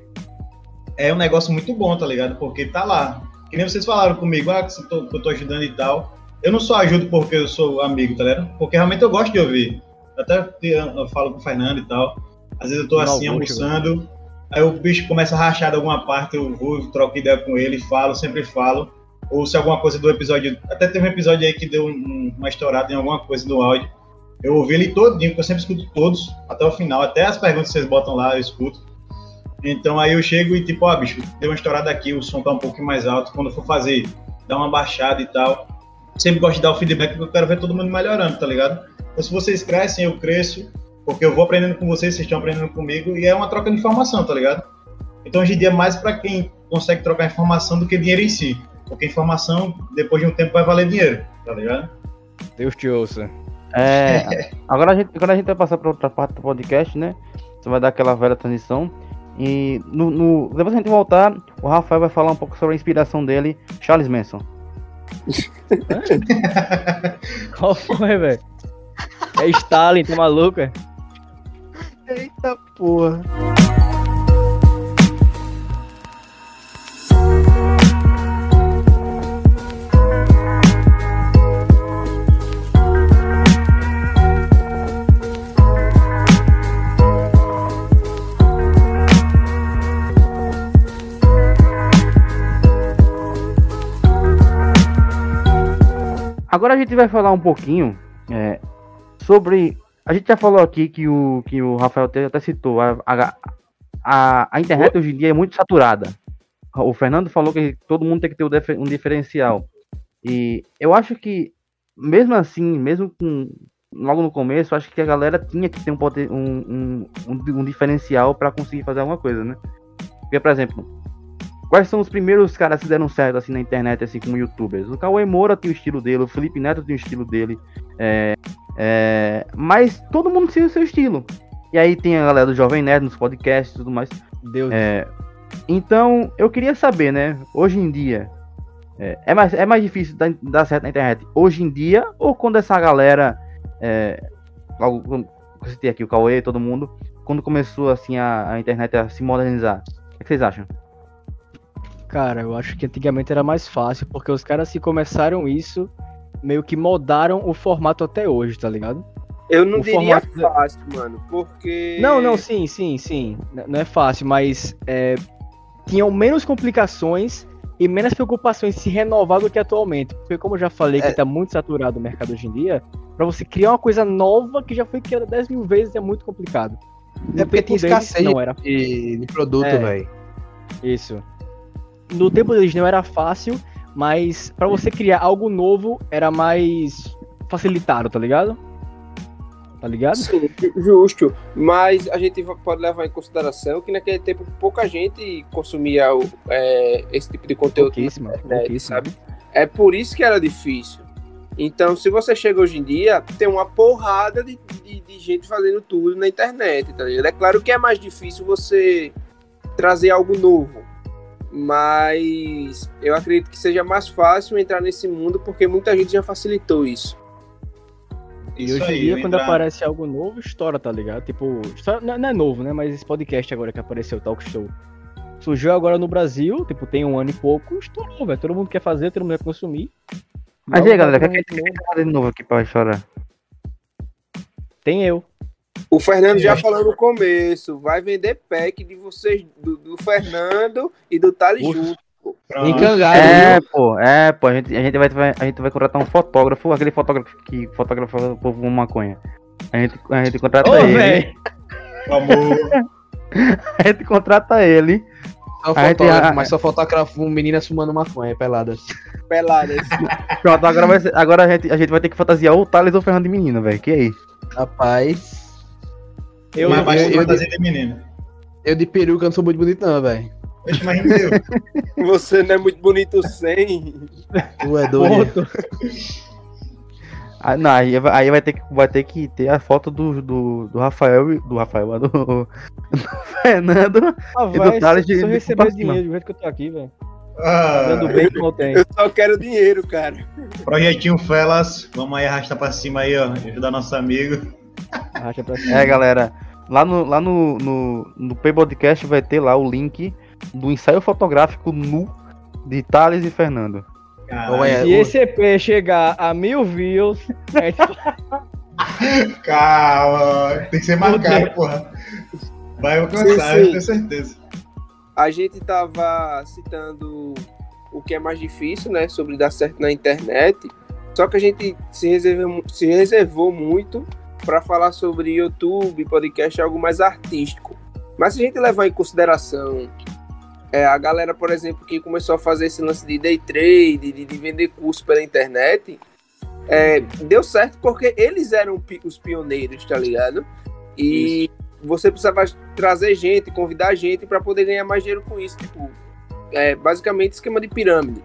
é um negócio muito bom, tá ligado? Porque tá lá. Que nem vocês falaram comigo, ah, que eu tô, que eu tô ajudando e tal. Eu não só ajudo porque eu sou amigo, tá ligado? Porque realmente eu gosto de ouvir. Até eu falo com o Fernando e tal. Às vezes eu tô assim, almoçando. Aí o bicho começa a rachar de alguma parte, eu vou, troco ideia com ele, falo, sempre falo. Ou se alguma coisa do episódio... Até teve um episódio aí que deu um, uma estourada em alguma coisa do áudio. Eu ouvi ele todinho, porque eu sempre escuto todos, até o final. Até as perguntas que vocês botam lá, eu escuto. Então aí eu chego e tipo, ó, oh, bicho, deu uma estourada aqui, o som tá um pouquinho mais alto. Quando eu for fazer, dá uma baixada e tal. Sempre gosto de dar o feedback, porque eu quero ver todo mundo melhorando, tá ligado? Então se vocês crescem, eu cresço. Porque eu vou aprendendo com vocês, vocês estão aprendendo comigo, e é uma troca de informação, tá ligado? Então hoje em dia é mais pra quem consegue trocar informação do que dinheiro em si. Porque informação, depois de um tempo, vai valer dinheiro, tá ligado? Deus te ouça. É, agora, a gente, agora a gente vai passar pra outra parte do podcast, né? Você vai dar aquela velha transição. E no, no, depois a gente voltar, o Rafael vai falar um pouco sobre a inspiração dele, Charles Manson. Qual foi, velho? É Stalin, tá maluco, é? Eita porra. Agora a gente vai falar um pouquinho é, sobre... A gente já falou aqui que o, que o Rafael até citou, a, a, a, a internet hoje em dia é muito saturada. O Fernando falou que todo mundo tem que ter um diferencial. E eu acho que, mesmo assim, mesmo com, logo no começo, eu acho que a galera tinha que ter um, um, um, um diferencial para conseguir fazer alguma coisa, né? Porque, por exemplo, quais são os primeiros caras que deram certo assim na internet, assim, como youtubers? O Cauê Moura tem o estilo dele, o Felipe Neto tem o estilo dele, é, é, mas todo mundo tem o seu estilo. E aí tem a galera do Jovem Nerd nos podcasts e tudo mais. Deus. É, então, eu queria saber, né, hoje em dia, é, é, mais, é mais difícil dar, dar certo na internet hoje em dia, ou quando essa galera, é, logo, quando eu citei aqui o Cauê, todo mundo, quando começou assim a, a internet a se modernizar? O que vocês acham? Cara, eu acho que antigamente era mais fácil, porque os caras que começaram isso, meio que moldaram o formato até hoje, tá ligado? Eu não o diria formato... fácil, mano, porque... Não, não, sim, sim, sim, não é fácil, mas é, tinham menos complicações e menos preocupações em se renovar do que atualmente, porque como eu já falei que É. tá muito saturado o mercado hoje em dia, pra você criar uma coisa nova que já foi criada dez mil vezes é muito complicado. É porque tinha deles, escassez não era. de, de produto, É. velho. Isso. No tempo deles não era fácil, mas pra você criar algo novo era mais facilitado, tá ligado? Tá ligado? Sim, justo. Mas a gente pode levar em consideração que naquele tempo pouca gente consumia o- é, esse tipo de conteúdo, Pouquíssima, né, pouquíssima. sabe? É por isso que era difícil. Então, se você chega hoje em dia, tem uma porrada de, de, de gente fazendo tudo na internet, tá ligado? É claro que é mais difícil você trazer algo novo, mas eu acredito que seja mais fácil entrar nesse mundo porque muita gente já facilitou isso. E Isso hoje em aí, dia, eu quando entrar- aparece algo novo, estoura, tá ligado? Tipo, estoura- não não é novo, né? Mas esse podcast agora que apareceu, Talk Show. Surgiu agora no Brasil, tipo, tem um ano e pouco, estourou, velho. Todo mundo quer fazer, todo mundo quer consumir. Mas e Algo aí, galera, o que, novo, é que a gente vai fazer de novo aqui pra chorar? Tem eu. O Fernando já falou no começo, vai vender pack de vocês, do, do Fernando e do Thales Ufa. junto. Pronto. Encangado, É, viu? pô, é, pô, a gente, a gente, vai, a gente vai contratar um fotógrafo, aquele fotógrafo que fotografa o povo com maconha. A gente, a gente contrata Ô, ele. velho! Amor. A gente contrata ele. Só A gente- fotógrafo, a- mas só fotógrafo um meninas fumando maconha, peladas. Peladas. Pronto, agora, vai ser- agora a, gente, a gente vai ter que fantasiar ou o Thales ou o Fernando de menino, velho. Que aí? Rapaz, Eu, Mas eu, basta eu- fantasia de menina. eu de peruca não sou muito bonito não, velho. Oxe, mas entendeu? Você não é muito bonito sem. Tu é doido. Ponto. Ah, não, aí, vai- aí vai, ter que, vai ter que ter a foto do, do, do Rafael e do Rafael, do, do Fernando. Ah, E do vai, Thales se, de- se eu de receber pra cima. dinheiro do jeito que eu tô aqui, velho. Ah, Dando bem que não tem. Eu só quero dinheiro, cara. projetinho Felas. Vamos aí arrastar pra cima aí, ó. Ajudar nosso amigo. Arrasta pra cima. É, galera, lá no, lá no, no, no Play Podcast vai ter lá o link do ensaio fotográfico nu de Thales e Fernando. Caralho. Ué, Se o- esse E P chegar a mil views, a gente Calma, tem que ser marcado, porra. Vai alcançar, Sim, sim. eu tenho certeza. A gente tava citando o que é mais difícil, né? Sobre dar certo na internet. Só que a gente se reservou, se reservou muito para falar sobre YouTube, podcast, algo mais artístico. Mas se a gente levar em consideração é, a galera, por exemplo, que começou a fazer esse lance de day trade, de, de vender curso pela internet, é, deu certo porque eles eram pi- os pioneiros, tá ligado? E você precisava trazer gente, convidar gente para poder ganhar mais dinheiro com isso. Tipo, é basicamente esquema de pirâmide.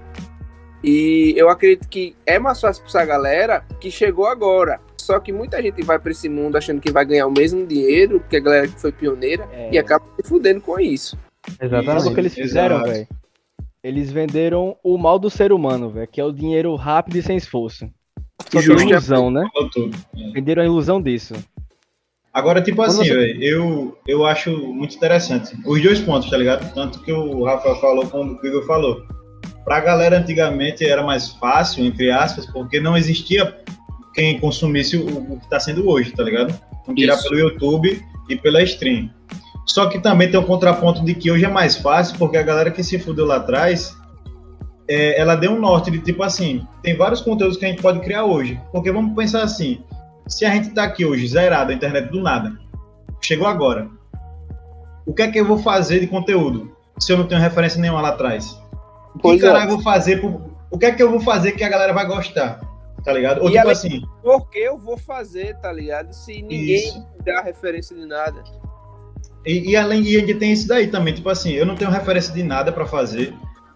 E eu acredito que é mais fácil para essa galera que chegou agora. Só que muita gente vai para esse mundo achando que vai ganhar o mesmo dinheiro que a galera que foi pioneira É. e acaba se fudendo com isso. Sabe o que eles fizeram, Exato. velho? Eles venderam o mal do ser humano, velho, que é o dinheiro rápido e sem esforço. Só tem Justo. ilusão, né? Falou tudo. Venderam a ilusão disso. Agora, tipo assim, você- velho, eu, eu acho muito interessante. Os dois pontos, tá ligado? Tanto que o Rafael falou como o Igor falou. Pra galera, antigamente, era mais fácil, entre aspas, porque não existia quem consumisse o, o que tá sendo hoje, tá ligado? Vamos tirar Isso. pelo YouTube e pela stream. Só que também tem um contraponto de que hoje é mais fácil, porque a galera que se fudeu lá atrás, é, ela deu um norte de tipo assim, tem vários conteúdos que a gente pode criar hoje. Porque vamos pensar assim, se a gente tá aqui hoje, zerado, a internet do nada, chegou agora, o que é que eu vou fazer de conteúdo, se eu não tenho referência nenhuma lá atrás? O que Pois é. caralho eu vou fazer, pro- o que é que eu vou fazer que a galera vai gostar, tá ligado? Ou E tipo além- assim, Por que eu vou fazer, tá ligado? Se ninguém Isso. dá referência de nada. E, e além de ainda tem isso daí também, tipo assim, eu não tenho referência de nada pra fazer.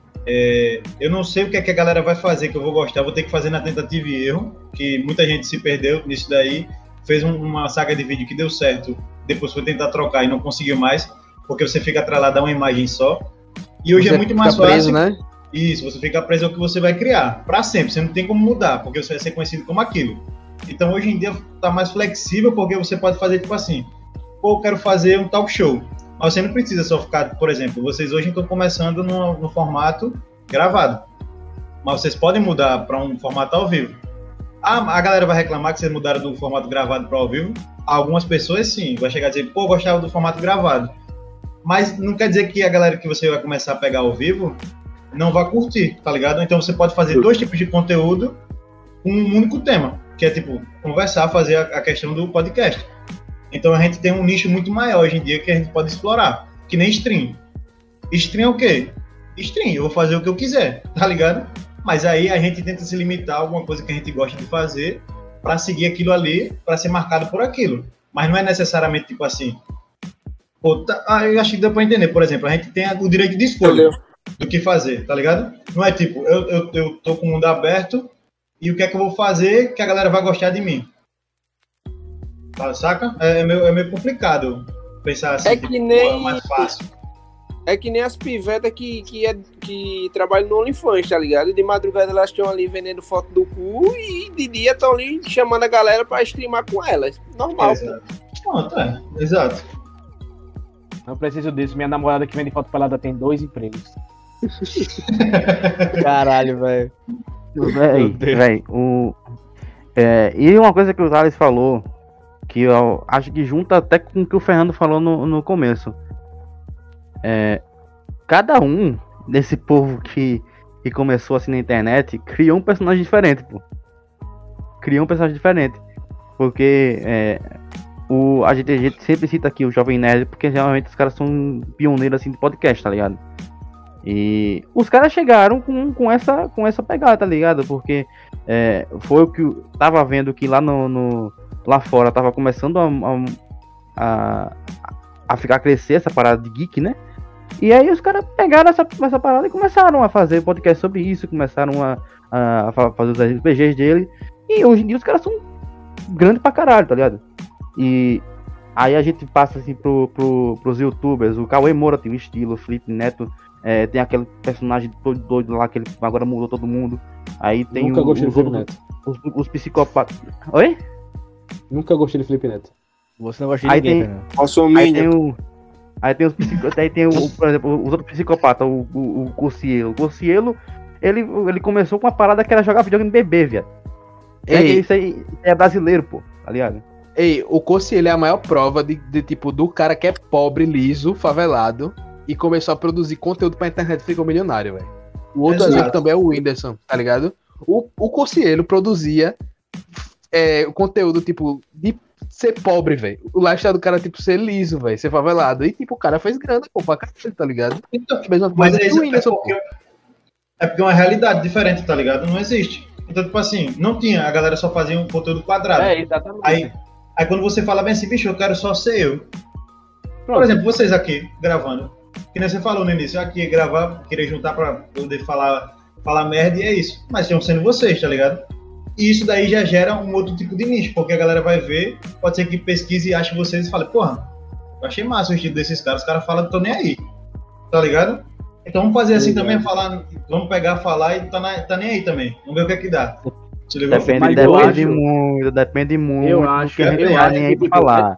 É, eu não sei o que é que a galera vai fazer que eu vou gostar, vou ter que fazer na tentativa e erro, que muita gente se perdeu nisso daí, fez um- uma saga de vídeo que deu certo, depois foi tentar trocar e não conseguiu mais, porque você fica atrelado a uma imagem só. E hoje Você é muito mais fica preso, fácil. né? Isso, você fica preso ao que você vai criar, pra sempre, você não tem como mudar, porque você vai ser conhecido como aquilo. Então hoje em dia tá mais flexível, porque você pode fazer tipo assim, pô, eu quero fazer um talk show, mas você não precisa só ficar, por exemplo, vocês hoje estão começando no, no formato gravado, mas vocês podem mudar para um formato ao vivo. Ah, a galera vai reclamar que vocês mudaram do formato gravado para ao vivo? Algumas pessoas sim, vai chegar a dizer, pô, eu gostava do formato gravado, mas não quer dizer que a galera que você vai começar a pegar ao vivo não vai curtir, tá ligado? Então você pode fazer dois tipos de conteúdo com um único tema, que é tipo, conversar, fazer a, a questão do podcast. Então a gente tem um nicho muito maior hoje em dia que a gente pode explorar. Que nem stream. Stream é o quê? Stream, eu vou fazer o que eu quiser, tá ligado? Mas aí a gente tenta se limitar a alguma coisa que a gente gosta de fazer para seguir aquilo ali, para ser marcado por aquilo. Mas não é necessariamente tipo assim. Pô, tá, ah, eu acho que dá para entender. Por exemplo, a gente tem o direito de escolha do que fazer, tá ligado? Não é tipo, eu, eu, eu tô com o mundo aberto e o que é que eu vou fazer que a galera vai gostar de mim. Tá, saca? É, é, meio, é meio complicado pensar assim, É tipo, que nem- pô, é mais fácil. É que nem as pivetas que, que, é, que trabalham no OnlyFans, tá ligado? De madrugada elas estão ali vendendo foto do cu e de dia estão ali chamando a galera pra streamar com elas. Normal. Exato. Pronto, é, exato. Não preciso disso. Minha namorada que vende foto pelada tem dois empregos. Caralho, velho. Véi, véi, o. É, e uma coisa que o Thales falou, que eu acho que junta até com o que o Fernando falou no, no começo. É, cada um desse povo que, que começou assim na internet criou um personagem diferente, pô. Criou um personagem diferente. Porque é, o, a, gente, a gente sempre cita aqui o Jovem Nerd, porque realmente os caras são pioneiros assim de podcast, tá ligado? E os caras chegaram com, com, essa, com essa pegada, tá ligado? Porque é, foi o que eu tava vendo que lá no, no lá fora tava começando a, a, a ficar a crescer essa parada de geek, né? E aí os caras pegaram essa, essa parada e começaram a fazer podcast sobre isso, começaram a, a fazer os R P Gs dele. E hoje em dia os caras são grandes pra caralho, tá ligado? E aí a gente passa assim pro, pro, pros youtubers. O Cauê Moura tem um estilo, o Felipe Neto é, tem aquele personagem todo doido lá que ele agora mudou todo mundo. Aí tem Nunca o, gostei do os, Felipe outros- Neto. os, os psicopatas. Oi? Nunca gostei do Felipe Neto. Você não gosta de Aí ninguém, tem- Fernando. Aí Bolsominion. tem o. Aí tem os psico... aí tem o, por exemplo, os outros psicopatas, o, o, o Cossielo. O Cossielo, ele, ele começou com uma parada que era jogar videogame bebê, viado. É que Ei. isso aí é brasileiro, pô, tá ligado? Ei, o Cossielo é a maior prova de, de, tipo, do cara que é pobre, liso, favelado, e começou a produzir conteúdo pra internet e ficou milionário, velho. O outro Exato. exemplo também é o Whindersson, tá ligado? O, o Cossielo produzia é, conteúdo, tipo, de ser pobre, velho. O lifestyle do cara, tipo, ser liso, velho, ser favelado. E, tipo, o cara fez grana, pô, pra caralho, tá ligado? Então, A mesma mas coisa é que isso, o é Whindersson, porque, é porque é uma realidade diferente, tá ligado? Não existe. Então, tipo assim, não tinha, a galera só fazia um conteúdo quadrado. É, exatamente. Aí, aí quando você fala bem assim, bicho, eu quero só ser eu. Por Pronto. exemplo, vocês aqui, gravando. Que nem você falou no início, eu aqui ia gravar, queria juntar pra poder falar, falar merda e é isso. Mas estão sendo vocês, tá ligado? E isso daí já gera um outro tipo de nicho, porque a galera vai ver, pode ser que pesquise e ache vocês e fale, porra, eu achei massa o estilo desses caras, os caras falam que tô nem aí. Tá ligado? Então vamos fazer assim também, falar, vamos pegar, falar e tá, na, tá nem aí também. Vamos ver o que é que dá. Se ligou? Depende, Mas eu depende acho- muito, depende muito Eu do acho- que a gente eu tá acho nem aí que, pra tipo, falar.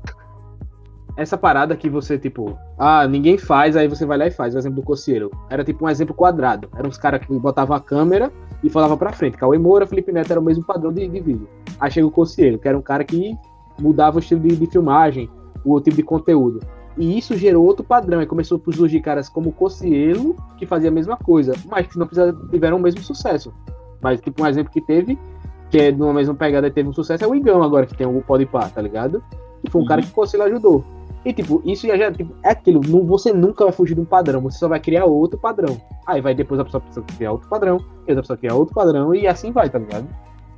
Essa parada que você, tipo, ah, ninguém faz, aí você vai lá e faz. O exemplo do Cossielo. Era tipo um exemplo quadrado. Eram os caras que botavam a câmera e falavam pra frente. Cauê Moura, Felipe Neto era o mesmo padrão de, de vídeo. Aí chega o Cossielo, que era um cara que mudava o estilo de, de filmagem, o tipo de conteúdo. E isso gerou outro padrão. Aí começou a surgir caras como o Cossielo, que fazia a mesma coisa, mas que não precisaram, tiveram o mesmo sucesso. Mas, tipo, um exemplo que teve, que é numa mesma pegada e teve um sucesso, é o Igão agora, que tem o Podpah, tá ligado? Que foi um Uhum. cara que o Cossielo ajudou. E, tipo, isso já, já tipo, é aquilo, não, você nunca vai fugir de um padrão, você só vai criar outro padrão. Aí vai depois a pessoa precisa criar outro padrão, e outra pessoa criar outro padrão, e assim vai, tá ligado?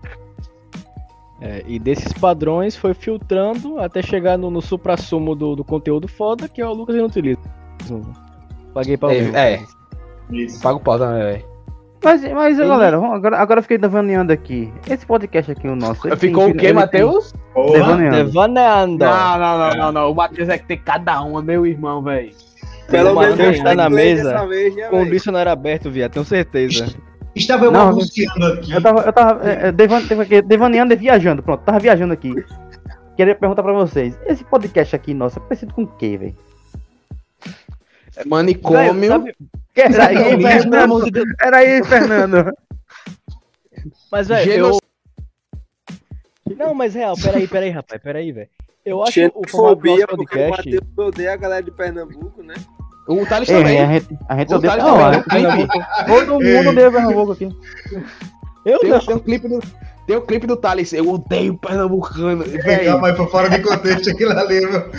É, e desses padrões foi filtrando até chegar no, no supra-sumo do, do conteúdo foda, que é o Lucas Inutilismo. Paguei pra ouvir. É, é, Isso. paga o pau também, velho. Mas, mas galera, vamos- agora, agora eu fiquei devaneando aqui. Esse podcast aqui, o nosso. ele Ficou tem- o quê, ele Matheus? tem- Porra, Devaneando. Devaneando. Não, não, não, não, não. O Matheus é que tem cada uma, meu irmão, velho. Pelo O menos Matheus tá na inglês mesa dessa vez, né, Com o velho? dicionário aberto, viado, tenho certeza. estava eu Não, anunciando aqui. Eu tava, eu tava é, é, devan- devan- devaneando e viajando, pronto, tava viajando aqui. Queria perguntar pra vocês, esse podcast aqui, nossa, é parecido com o quê, velho? Manicômio. Velho, sabe- Peraí, Velho, pelo Fernando, amor de Deus. peraí, Fernando. Mas, velho, Geno- eu. Não, mas real, peraí, peraí, rapaz, peraí, velho. Eu acho o formato do Xenofobia, nosso porque o podcast. Matheus odeia a galera de Pernambuco, né? O Thales É, também. a gente, a gente O odeia. Thales Não, também. a Tem um gente- clipe. todo mundo odeia Pernambuco aqui. Eu Tem, não. tem um clipe do, Tem o clipe do Thales, eu odeio pernambucano. É, Véi, calma aí, foi fora de contexto aquilo ali, meu.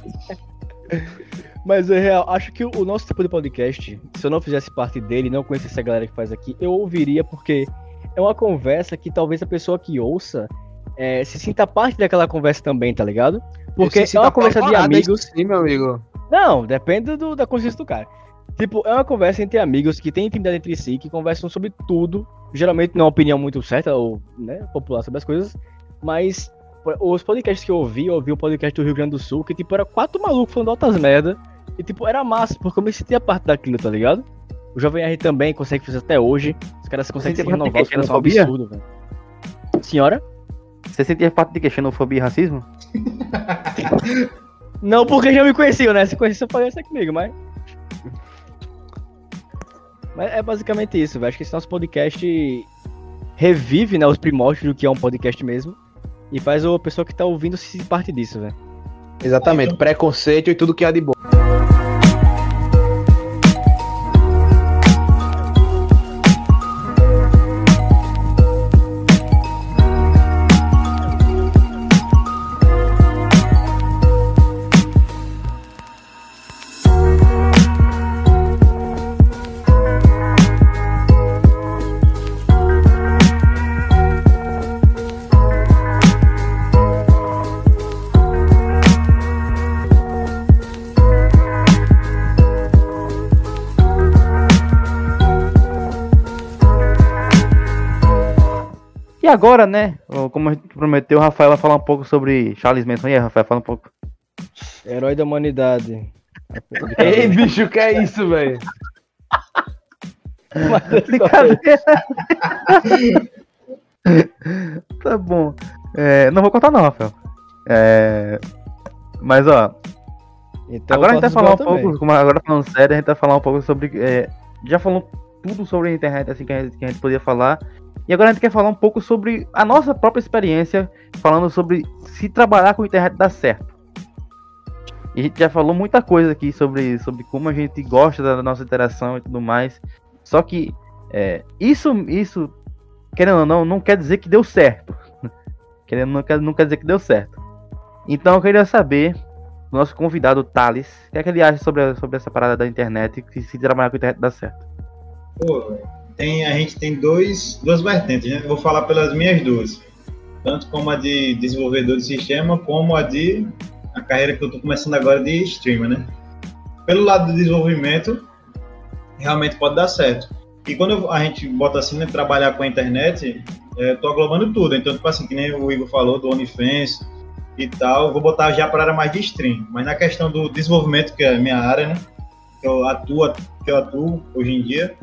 Mas é real, acho que o nosso tipo de podcast, se eu não fizesse parte dele, não conhecesse a galera que faz aqui, eu ouviria porque é uma conversa que talvez a pessoa que ouça é, se sinta parte daquela conversa também, tá ligado? Porque esse é uma tá conversa de apavorado amigos. Sim, meu amigo. Não, depende do, da consciência do cara. Tipo, é uma conversa entre amigos que têm intimidade entre si, que conversam sobre tudo. Geralmente não é uma opinião muito certa, ou, né, popular sobre as coisas. Mas os podcasts que eu ouvi, eu ouvi o podcast do Rio Grande do Sul, que tipo, era quatro malucos falando altas merda. E tipo, era massa, porque eu me sentia parte daquilo, tá ligado? O Jovem R também consegue fazer até hoje. Os caras conseguem se Você renovar, os sente caras são um xenofobia? absurdo, velho. Senhora? Você sentia parte de que? Xenofobia e racismo? Não, porque já me conheciam, né? Se conheciam, parece comigo, mas... Mas é basicamente isso, velho. Acho que esse nosso podcast revive, né, os primórdios do que é um podcast mesmo. E faz a pessoa que tá ouvindo se sentir parte disso, velho. Exatamente, preconceito e tudo que há de bom. E agora, né, como a gente prometeu, o Rafael vai falar um pouco sobre Charles Manson. E aí, Rafael, fala um pouco. Herói da humanidade. Ei, bicho, que é isso, velho? Brincadeira. Tá bom. É, não vou contar não, Rafael. É, mas, ó, Então, agora a gente vai falar um também. pouco, como agora falando sério, a gente vai falar um pouco sobre... é, já falou tudo sobre a internet, assim, que a gente, que a gente podia falar. E agora a gente quer falar um pouco sobre a nossa própria experiência, falando sobre se trabalhar com a internet dá certo. E a gente já falou muita coisa aqui sobre, sobre como a gente gosta da nossa interação e tudo mais. Só que é, isso, isso, querendo ou não, não quer dizer que deu certo. Querendo não quer, não quer dizer que deu certo. Então eu queria saber, do nosso convidado Thales, o que é que ele acha sobre, a- sobre essa parada da internet, que se trabalhar com a internet dá certo. Pô, velho, tem, a gente tem dois, duas vertentes, né? Eu vou falar pelas minhas duas. Tanto como a de desenvolvedor de sistema, como a de a carreira que eu tô começando agora de streamer, né? Pelo lado do desenvolvimento, realmente pode dar certo. E quando eu- a gente bota assim, né, trabalhar com a internet, é, tô aglobando tudo. Então, tipo assim, que nem o Igor falou do OnlyFans e tal, eu vou botar já para a área mais de stream. Mas na questão do desenvolvimento, que é a minha área, né? Que eu atuo, que eu atuo hoje em dia,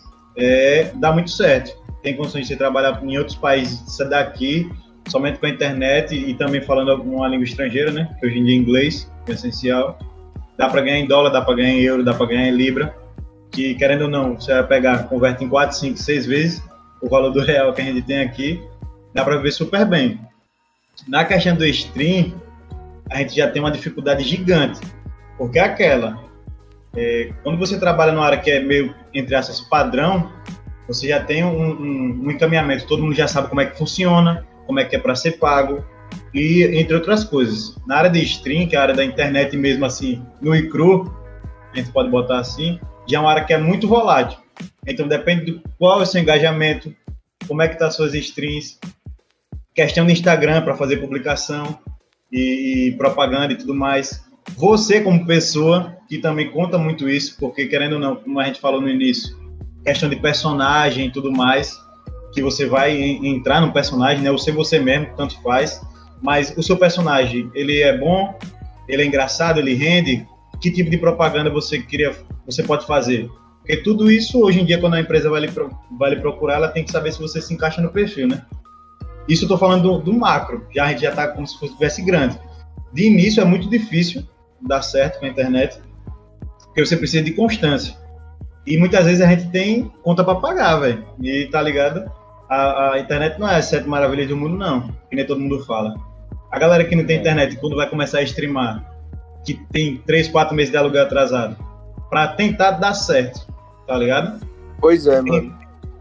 é, dá muito certo. Tem condições de você trabalhar em outros países, sair daqui, somente com a internet e, e também falando uma língua estrangeira, né? Que hoje em dia é inglês, que é essencial. Dá para ganhar em dólar, dá para ganhar em euro, dá para ganhar em libra. Que, querendo ou não, você vai pegar, converte em quatro, cinco, seis vezes o valor do real que a gente tem aqui, dá para viver super bem. Na questão do stream, a gente já tem uma dificuldade gigante, porque é aquela, é, quando você trabalha numa área que é meio, entre aspas, padrão, você já tem um, um, um encaminhamento, todo mundo já sabe como é que funciona, como é que é para ser pago, e entre outras coisas. Na área de stream, que é a área da internet mesmo assim, no e cru, a gente pode botar assim, já é uma área que é muito volátil. Então depende do qual é o seu engajamento, como é que tá as suas streams, questão do Instagram para fazer publicação e, e propaganda e tudo mais. Você como pessoa, que também conta muito isso, porque querendo ou não, como a gente falou no início, questão de personagem e tudo mais, que você vai en- entrar no personagem, né? Ou ser você mesmo, tanto faz, mas o seu personagem, ele é bom, ele é engraçado, ele rende, que tipo de propaganda você queria, você pode fazer? Porque tudo isso, hoje em dia, quando a empresa vai lhe, pro- vai lhe procurar, ela tem que saber se você se encaixa no perfil, né? Isso eu tô falando do, do macro, já a gente já tá como se fosse grande. De início é muito difícil dar certo com a internet, porque você precisa de constância. E muitas vezes a gente tem conta para pagar, velho. E tá ligado? A, a internet não é as sete maravilhas do mundo, não, que nem todo mundo fala. A galera que não tem internet, quando vai começar a streamar, que tem três, quatro meses de aluguel atrasado, para tentar dar certo, tá ligado? Pois é, mano.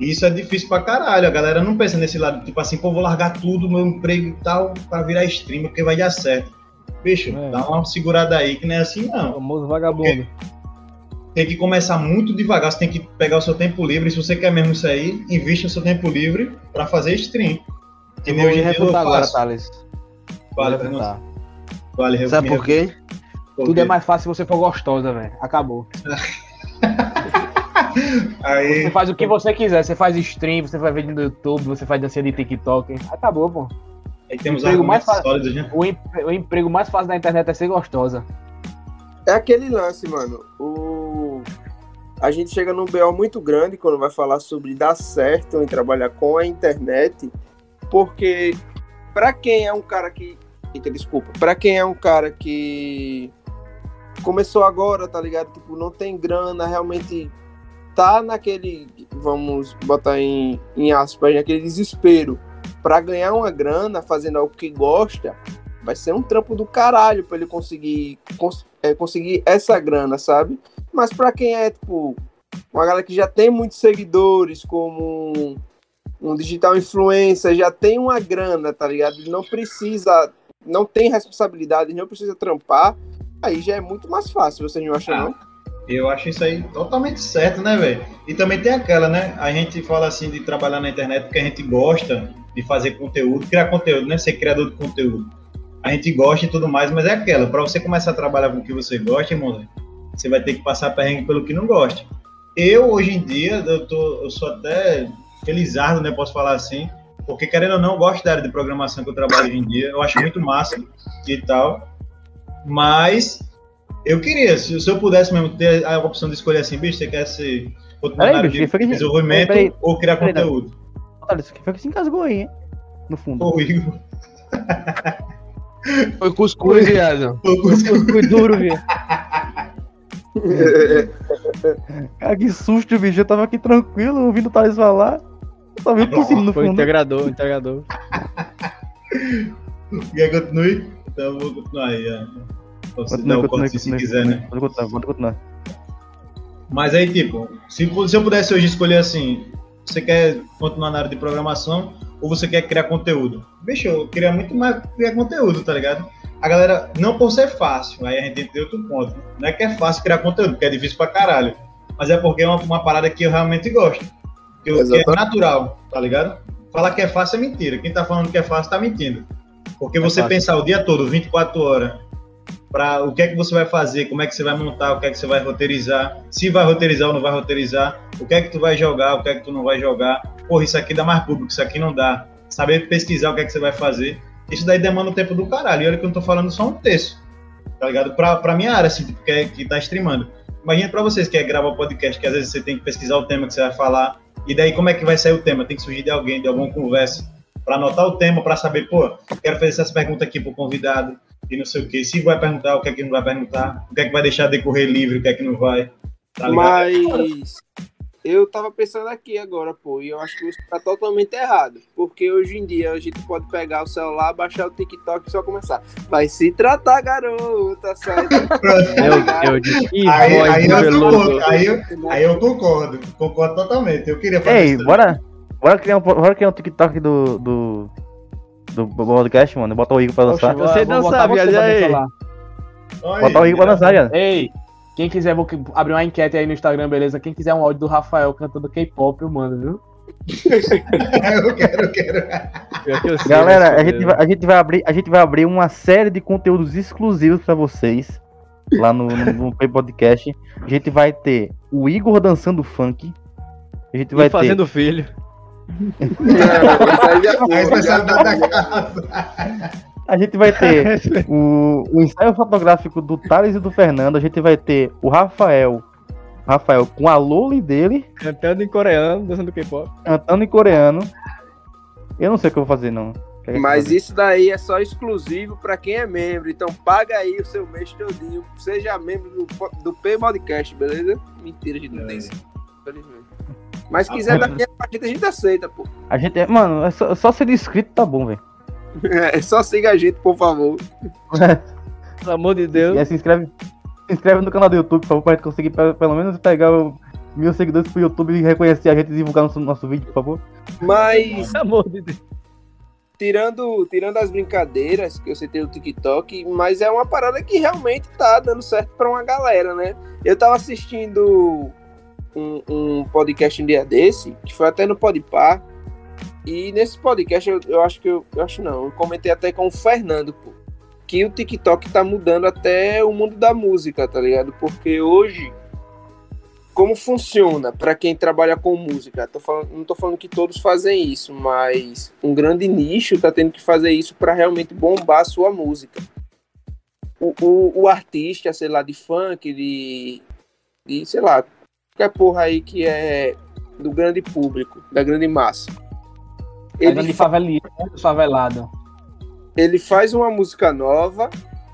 E isso é difícil pra caralho. A galera não pensa nesse lado, tipo assim, pô, vou largar tudo, meu emprego e tal, pra virar streamer, porque vai dar certo. Bicho, É. dá uma segurada aí que não é assim, O não. famoso vagabundo. Tem que começar muito devagar, você tem que pegar o seu tempo livre. Se você quer mesmo isso aí, invista o seu tempo livre pra fazer stream. Que Eu nem vou hoje te em dia eu refutar agora, faço. Thales. Vale, Vou refutar. vale, Sabe me por quê? Por Tudo quê? é mais fácil se você for gostosa, velho. Acabou. Aí, Você faz o que você quiser. Você faz stream, você vai vídeo no YouTube, você faz dancinha de TikTok. Acabou, pô. aí temos emprego mais argumentos fácil. sólidos, né? O, em- o emprego mais fácil da internet é ser gostosa. É aquele lance, mano. O... A gente chega num B O muito grande quando vai falar sobre dar certo em trabalhar com a internet, porque pra quem é um cara que... Eita, desculpa. Pra quem é um cara que começou agora, tá ligado? Tipo, não tem grana, realmente tá naquele, vamos botar em, em aspas, naquele desespero pra ganhar uma grana fazendo algo que gosta, vai ser um trampo do caralho pra ele conseguir, cons- é, conseguir essa grana, sabe? Mas pra quem é, tipo, uma galera que já tem muitos seguidores, como um, um digital influencer, já tem uma grana, tá ligado? Ele não precisa, não tem responsabilidade, não precisa trampar, aí já é muito mais fácil, vocês não acham, Ah. não? Eu acho isso aí totalmente certo, né, velho? E também tem aquela, né? A gente fala assim de trabalhar na internet porque a gente gosta de fazer conteúdo, criar conteúdo, né? Ser criador de conteúdo. A gente gosta e tudo mais, mas é aquela. Pra você começar a trabalhar com o que você gosta, irmão, você vai ter que passar perrengue pelo que não gosta. Eu, hoje em dia, eu, tô, eu sou até felizardo, né? Posso falar assim. Porque, querendo ou não, eu gosto da área de programação que eu trabalho hoje em dia. Eu acho muito massa e tal. Mas... eu queria, se, se eu pudesse mesmo ter a opção de escolher assim, bicho, você quer ser continuar Peraí, na área bicho, de foi que- desenvolvimento peraí, peraí. ou criar Peraí, não. conteúdo? Olha, isso aqui foi que se engasgou aí, hein? No fundo. Ô, Igor, Foi cuscuz, viado. ô, Cusco. Foi duro, viu? Cara, que susto, bicho. Eu tava aqui tranquilo, ouvindo o Thales falar. Eu tava vendo tossindo no Foi o fundo. integrador, o integrador. Quer que continue? Então eu vou continuar aí. ó. Posso dar o corte se quiser, né? Pode continuar, pode continuar. Mas aí, tipo, se, se eu pudesse hoje escolher assim, você quer continuar na área de programação ou você quer criar conteúdo? Bicho, eu queria muito mais criar conteúdo, tá ligado? A galera, não por ser fácil, aí a gente tem outro ponto. Não é que é fácil criar conteúdo, porque é difícil pra caralho. Mas é porque é uma, uma parada que eu realmente gosto. Que, eu, que é natural, tá ligado? Falar que é fácil é mentira. Quem tá falando que é fácil tá mentindo. Porque você fácil. pensar o dia todo, vinte e quatro horas, para o que é que você vai fazer, como é que você vai montar, o que é que você vai roteirizar, se vai roteirizar ou não vai roteirizar, o que é que tu vai jogar, o que é que tu não vai jogar. Porra, isso aqui dá mais público, isso aqui não dá. Saber pesquisar o que é que você vai fazer. Isso daí demanda um tempo do caralho. E olha que eu não tô falando só um terço, tá ligado? Pra, pra minha área, assim, que, é, que tá streamando. Imagina pra vocês que é gravar podcast, que às vezes você tem que pesquisar o tema que você vai falar, e daí como é que vai sair o tema? Tem que surgir de alguém, de alguma conversa, pra anotar o tema, pra saber, pô, quero fazer essas perguntas aqui pro convidado, e não sei o que. Se vai perguntar, o que é que não vai perguntar, o que é que vai deixar decorrer livre, o que é que não vai, tá ligado? Mas eu tava pensando aqui agora, pô, e eu acho que isso tá totalmente errado. Porque hoje em dia a gente pode pegar o celular, baixar o TikTok e só começar. Vai se tratar, garota, sai. Meu Deus, de que Aí, voz aí, de eu veludo. concordo, aí, eu, aí eu concordo, concordo totalmente. Eu queria fazer Ei, isso também. bora, bora, criar um, bora criar um TikTok do, do, do podcast, mano. Bota o Igor pra dançar. Oxe, Você vou não botar sabe, você olha pra aí. dançar lá. Olha Bota o aí, Igor pra dançar, já. Ei, quem quiser, vou abrir uma enquete aí no Instagram, beleza? Quem quiser um áudio do Rafael cantando K-pop, eu mando, viu? eu quero, eu quero. Pior que eu sei, Galera, né, a gente, vai, a, gente vai abrir, a gente vai abrir uma série de conteúdos exclusivos pra vocês lá no, no, no Play Podcast. A gente vai ter o Igor dançando funk. A gente vai E fazendo filho. A especialidade da casa. ter, a gente vai ter o, o ensaio fotográfico do Thales e do Fernando. A gente vai ter o Rafael, Rafael com a Loli dele Cantando em coreano, dançando K-pop. cantando em coreano. Eu não sei o que eu vou fazer não. O que é que eu vou Mas fazer? isso daí é só exclusivo pra quem é membro. Então paga aí o seu mês todinho. Seja membro do, do P-Modcast, beleza? Mentira, a gente não tem isso. Infelizmente. Mas se quiser dar dinheiro pra gente, a gente aceita, pô. A gente é, mano, é só, só ser inscrito tá bom, velho. É só siga a gente, por favor. Pelo amor de E Deus. aí, se inscreve, se inscreve no canal do YouTube, por favor, pra gente conseguir pe- pelo menos pegar o, mil seguidores pro YouTube reconhecer a gente e divulgar nosso, nosso vídeo, por favor. Mas, Pelo amor de Deus. tirando, tirando as brincadeiras que eu citei no TikTok, mas é uma parada que realmente tá dando certo pra uma galera, né? Eu tava assistindo um, um podcast um dia desse, que foi até no Podpah, e nesse podcast eu, eu acho que eu, eu acho não, eu comentei até com o Fernando, pô, que o TikTok tá mudando até o mundo da música, tá ligado? Porque hoje, como funciona para quem trabalha com música? Tô falando, não tô falando que todos fazem isso, mas um grande nicho tá tendo que fazer isso para realmente bombar a sua música. O, o, o artista, sei lá, de funk, de, de, sei lá, qualquer porra aí que é do grande público, da grande massa. Ele Ele, de favelista, né? Favelado. ele faz uma música nova,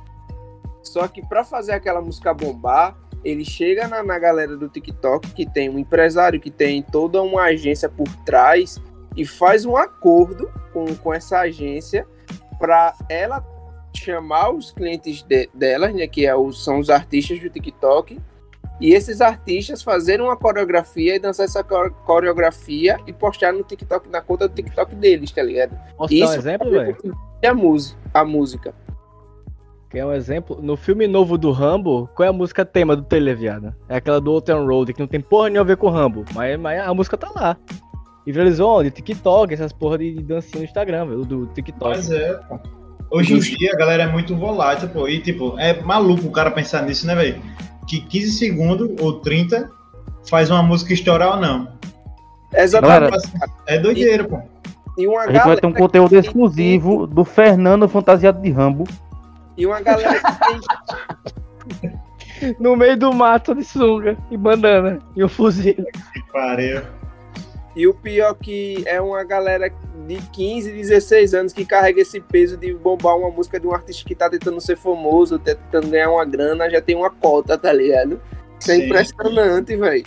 só que para fazer aquela música bombar, ele chega na, na galera do TikTok, que tem um empresário, que tem toda uma agência por trás, e faz um acordo com, com essa agência para ela chamar os clientes de, delas, né, que é os, são os artistas do TikTok, e esses artistas fazerem uma coreografia e dançar essa coreografia e postar no TikTok, na conta do TikTok deles, tá ligado? Posso Isso dar um exemplo, velho? é a música. A música. Quer um exemplo? No filme novo do Rambo, qual é a música tema do trailer, viado? É aquela do Old Town Road, que não tem porra nenhuma a ver com o Rambo, mas, mas a música tá lá. E viralizou onde? TikTok, essas porra de dancinha no Instagram, velho, do TikTok. Mas é, pô. Hoje em dia a galera é muito volátil, pô. E tipo, é maluco o cara pensar nisso, né, velho? Que quinze segundos ou trinta faz uma música estourar ou não. Exatamente. É doideira, pô. E uma A gente vai galera ter um conteúdo exclusivo do Fernando fantasiado de Rambo. E uma galera que tem No meio do mato de sunga e bandana e um fuzil. Que pariu. E o pior que é uma galera de quinze, dezesseis anos que carrega esse peso de bombar uma música de um artista que tá tentando ser famoso, tá tentando ganhar uma grana, já tem uma cota, tá ligado? Isso é Sim. impressionante, velho.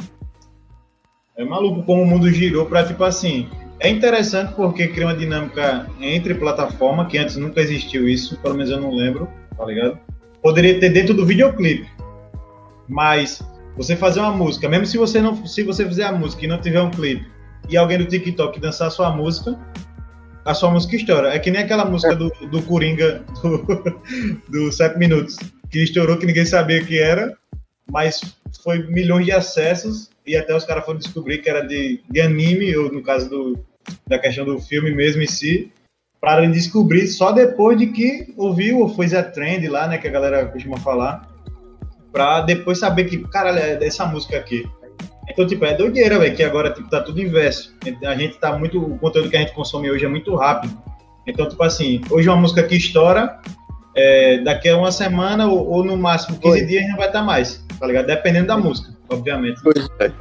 É maluco como o mundo girou pra, tipo assim... É interessante porque cria uma dinâmica entre plataforma, que antes nunca existiu isso, pelo menos eu não lembro, tá ligado? Poderia ter dentro do videoclipe. Mas você fazer uma música, mesmo se você não, se você fizer a música e não tiver um clipe, e alguém do TikTok dançar a sua música, a sua música estoura. É que nem aquela música do, do Coringa do, do sete minutos, que estourou, que ninguém sabia que era, mas foi milhões de acessos, e até os caras foram descobrir que era de, de anime, ou no caso do, da questão do filme mesmo em si, para descobrir só depois de que ouviu ou fez a trend lá, né, que a galera costuma falar, pra depois saber que, caralho, é dessa música aqui. Então, tipo, é doideira, velho, que agora, tipo, tá tudo inverso. A gente tá muito... O conteúdo que a gente consome hoje é muito rápido. Então, tipo assim, hoje uma música que estoura, é, daqui a uma semana ou, ou no máximo quinze Oi. dias não vai estar mais, tá ligado? Dependendo da música, obviamente. Pois é.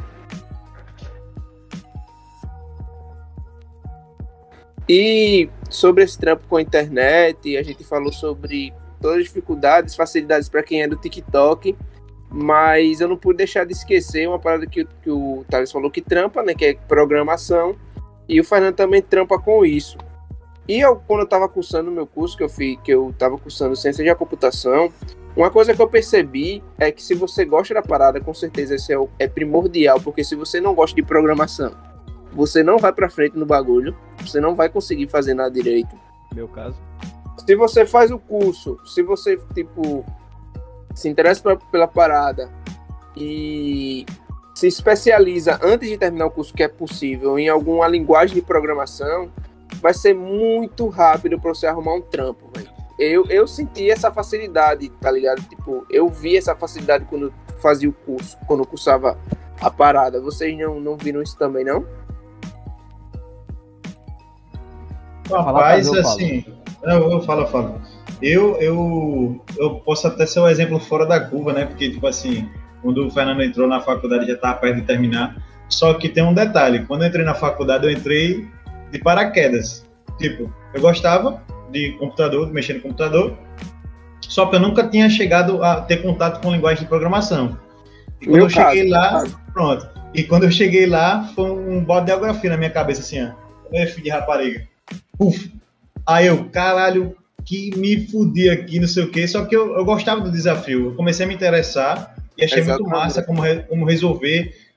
E sobre esse trampo com a internet, a gente falou sobre todas as dificuldades, facilidades para quem é do TikTok, mas eu não pude deixar de esquecer uma parada que, que o Thales falou que trampa, né, que é programação, e o Fernando também trampa com isso. E eu, quando eu estava cursando o meu curso, que eu fiz, que eu estava cursando Ciência da Computação, uma coisa que eu percebi é que se você gosta da parada, com certeza isso é, o, é primordial, porque se você não gosta de programação, você não vai para frente no bagulho, você não vai conseguir fazer nada direito. Meu caso. Se você faz o curso, se você, tipo, se interessa pra, pela parada e se especializa antes de terminar o curso, que é possível, em alguma linguagem de programação, vai ser muito rápido para você arrumar um trampo, velho. Eu, eu senti essa facilidade, tá ligado? Tipo, eu vi essa facilidade quando eu fazia o curso, quando eu cursava a parada. Vocês não, não viram isso também, não? Rapaz, assim... Eu, eu falo, eu falo. Eu, eu, eu posso até ser um exemplo fora da curva, né? Porque, tipo assim, quando o Fernando entrou na faculdade, já estava perto de terminar. Só que tem um detalhe. Quando eu entrei na faculdade, eu entrei de paraquedas. Tipo, eu gostava de computador, de mexer no computador, só que eu nunca tinha chegado a ter contato com linguagem de programação. E quando Meu eu cheguei caso, lá, pronto. E quando eu cheguei lá, foi um bode de geografia na minha cabeça, assim, ó. Ei, filho de rapariga. Puf. Aí eu, caralho, que me fudi aqui, não sei o quê. Só que eu, eu gostava do desafio. Eu comecei a me interessar e achei Exatamente. muito massa como, re, como resolver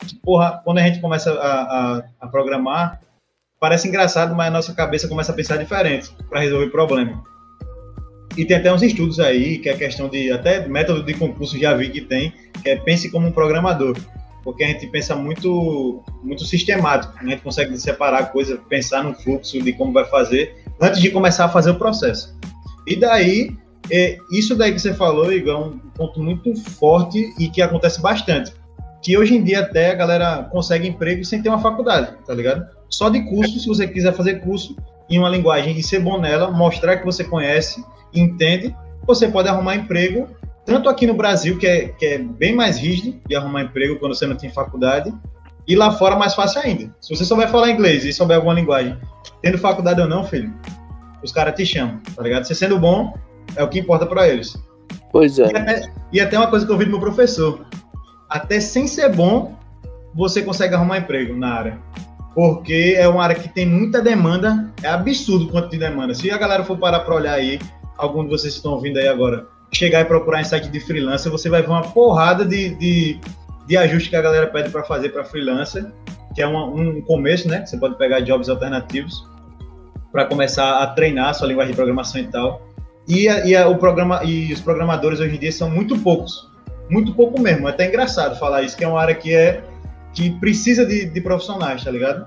que, porra, quando a gente começa a, a, a programar, parece engraçado, mas a nossa cabeça começa a pensar diferente para resolver problema. E tem até uns estudos aí, que é questão de, até método de concurso já vi que tem, que é pense como um programador. Porque a gente pensa muito, muito sistemático, a gente consegue separar a coisa, pensar no fluxo de como vai fazer, antes de começar a fazer o processo. E daí, é, isso daí que você falou, Igor, é um ponto muito forte e que acontece bastante. Que hoje em dia até a galera consegue emprego sem ter uma faculdade, tá ligado? Só de curso, se você quiser fazer curso em uma linguagem e ser bom nela, mostrar que você conhece, entende, você pode arrumar emprego, tanto aqui no Brasil, que é, que é bem mais rígido de arrumar emprego quando você não tem faculdade, e lá fora mais fácil ainda. Se você souber falar inglês e souber alguma linguagem, tendo faculdade ou não, filho, os caras te chamam, tá ligado? Você sendo bom, é o que importa para eles. Pois é. E até, e até uma coisa que eu ouvi do meu professor, até sem ser bom, você consegue arrumar emprego na área. Porque é uma área que tem muita demanda, é absurdo o quanto de demanda. Se a galera for parar para olhar aí, algum de vocês que estão ouvindo aí agora, chegar e procurar em site de freelancer, você vai ver uma porrada de, de, de ajuste que a galera pede para fazer para freelancer, que é uma, um começo, né? Você pode pegar jobs alternativos para começar a treinar a sua linguagem de programação e tal. E, a, e, a, o programa, e os programadores hoje em dia são muito poucos, muito pouco mesmo. É até engraçado falar isso, que é uma área que, é, que precisa de, de profissionais, tá ligado?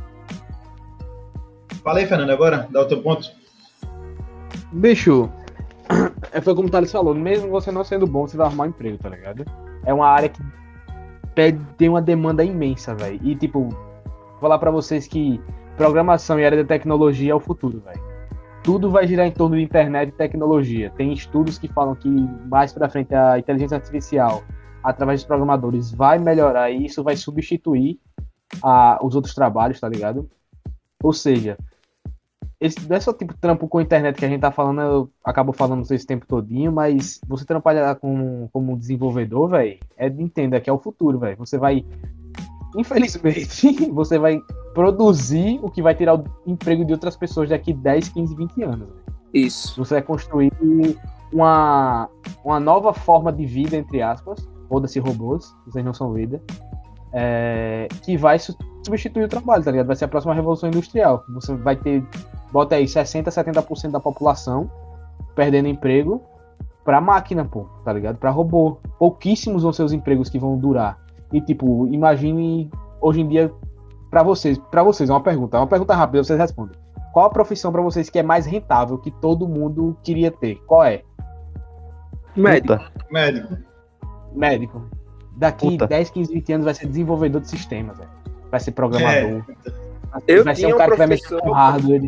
Fala aí, Fernando, agora, dá o teu ponto. Bicho, é, foi como o Thales falou, mesmo você não sendo bom, você vai arrumar emprego, tá ligado? É uma área que pede, tem uma demanda imensa, velho. E, tipo, vou falar pra vocês que programação e área de tecnologia é o futuro, velho. Tudo vai girar em torno de internet e tecnologia. Tem estudos que falam que mais pra frente a inteligência artificial, através dos programadores, vai melhorar e isso vai substituir a, os outros trabalhos, tá ligado? Ou seja, esse não é só tipo trampo com a internet que a gente tá falando, eu acabo falando esse tempo todinho, mas você trabalhar com, como desenvolvedor, velho, é de entender que é o futuro, velho. Você vai, infelizmente, você vai produzir o que vai tirar o emprego de outras pessoas daqui dez, quinze, vinte anos. Véio. Isso. Você vai construir uma, uma nova forma de vida, entre aspas, foda-se robôs, vocês não são vida, é, que vai substituir o trabalho, tá ligado? Vai ser a próxima revolução industrial. Você vai ter, bota aí, sessenta, setenta por cento da população perdendo emprego pra máquina, pô, tá ligado? Pra robô. Pouquíssimos vão ser os empregos que vão durar. E, tipo, imagine hoje em dia, pra vocês, pra vocês, é uma pergunta, é uma pergunta rápida, vocês respondem. Qual a profissão pra vocês que é mais rentável, que todo mundo queria ter? Qual é? Médico. Médico. Médico. Daqui Puta. dez, quinze, vinte anos vai ser desenvolvedor de sistemas, velho. Vai ser programador. Eu vai ser tinha um um cara que vai mexer professor- com hardware.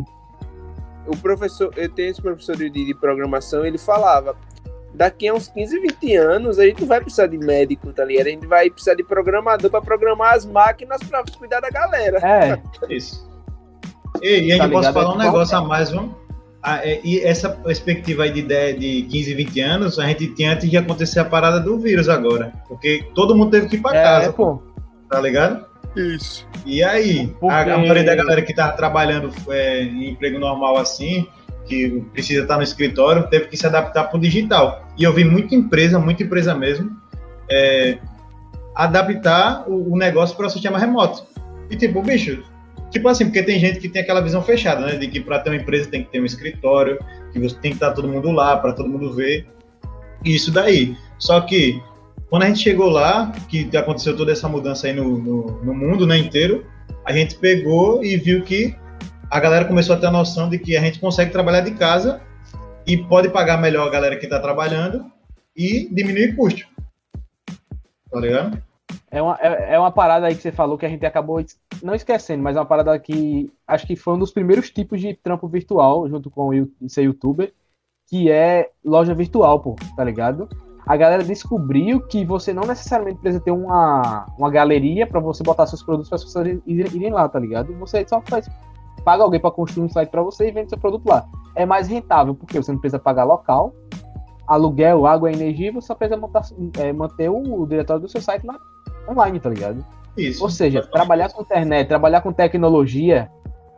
O professor, eu tenho esse professor de, de programação, ele falava, daqui a uns quinze, vinte anos, a gente não vai precisar de médico, tá ligado? A gente vai precisar de programador pra programar as máquinas pra cuidar da galera. É, Isso. E, e ainda Tá posso ligado? falar É um tipo negócio a mais, vamos? Ah, é, e essa perspectiva aí de, dez, de quinze, vinte anos, a gente tinha antes de acontecer a parada do vírus agora. Porque todo mundo teve que ir pra é, casa, pô. tá ligado? Isso. E aí, Porque- a, a maioria da galera que tá trabalhando é, em emprego normal assim, que precisa estar no escritório, teve que se adaptar pro digital. E eu vi muita empresa, muita empresa mesmo, é, adaptar o, o negócio para o sistema remoto. E tipo, bicho, tipo assim, porque tem gente que tem aquela visão fechada, né? De que para ter uma empresa tem que ter um escritório, que você tem que estar todo mundo lá, para todo mundo ver. Isso daí. Só que, quando a gente chegou lá, que aconteceu toda essa mudança aí no, no, no mundo, né, inteiro, a gente pegou e viu que a galera começou a ter a noção de que a gente consegue trabalhar de casa e pode pagar melhor a galera que está trabalhando e diminuir custo. Tá ligado? É uma, é, é uma parada aí que você falou que a gente acabou es- não esquecendo, mas é uma parada que acho que foi um dos primeiros tipos de trampo virtual, junto com o you- ser youtuber, que é loja virtual, pô, tá ligado? A galera descobriu que você não necessariamente precisa ter uma, uma galeria pra você botar seus produtos para as pessoas irem, irem lá, tá ligado? Você só faz, paga alguém pra construir um site pra você e vende seu produto lá. É mais rentável, porque você não precisa pagar local, aluguel, água, energia, você só precisa montar, é, manter o, o diretório do seu site lá online, tá ligado? Isso. Ou seja, trabalhar com internet, trabalhar com tecnologia,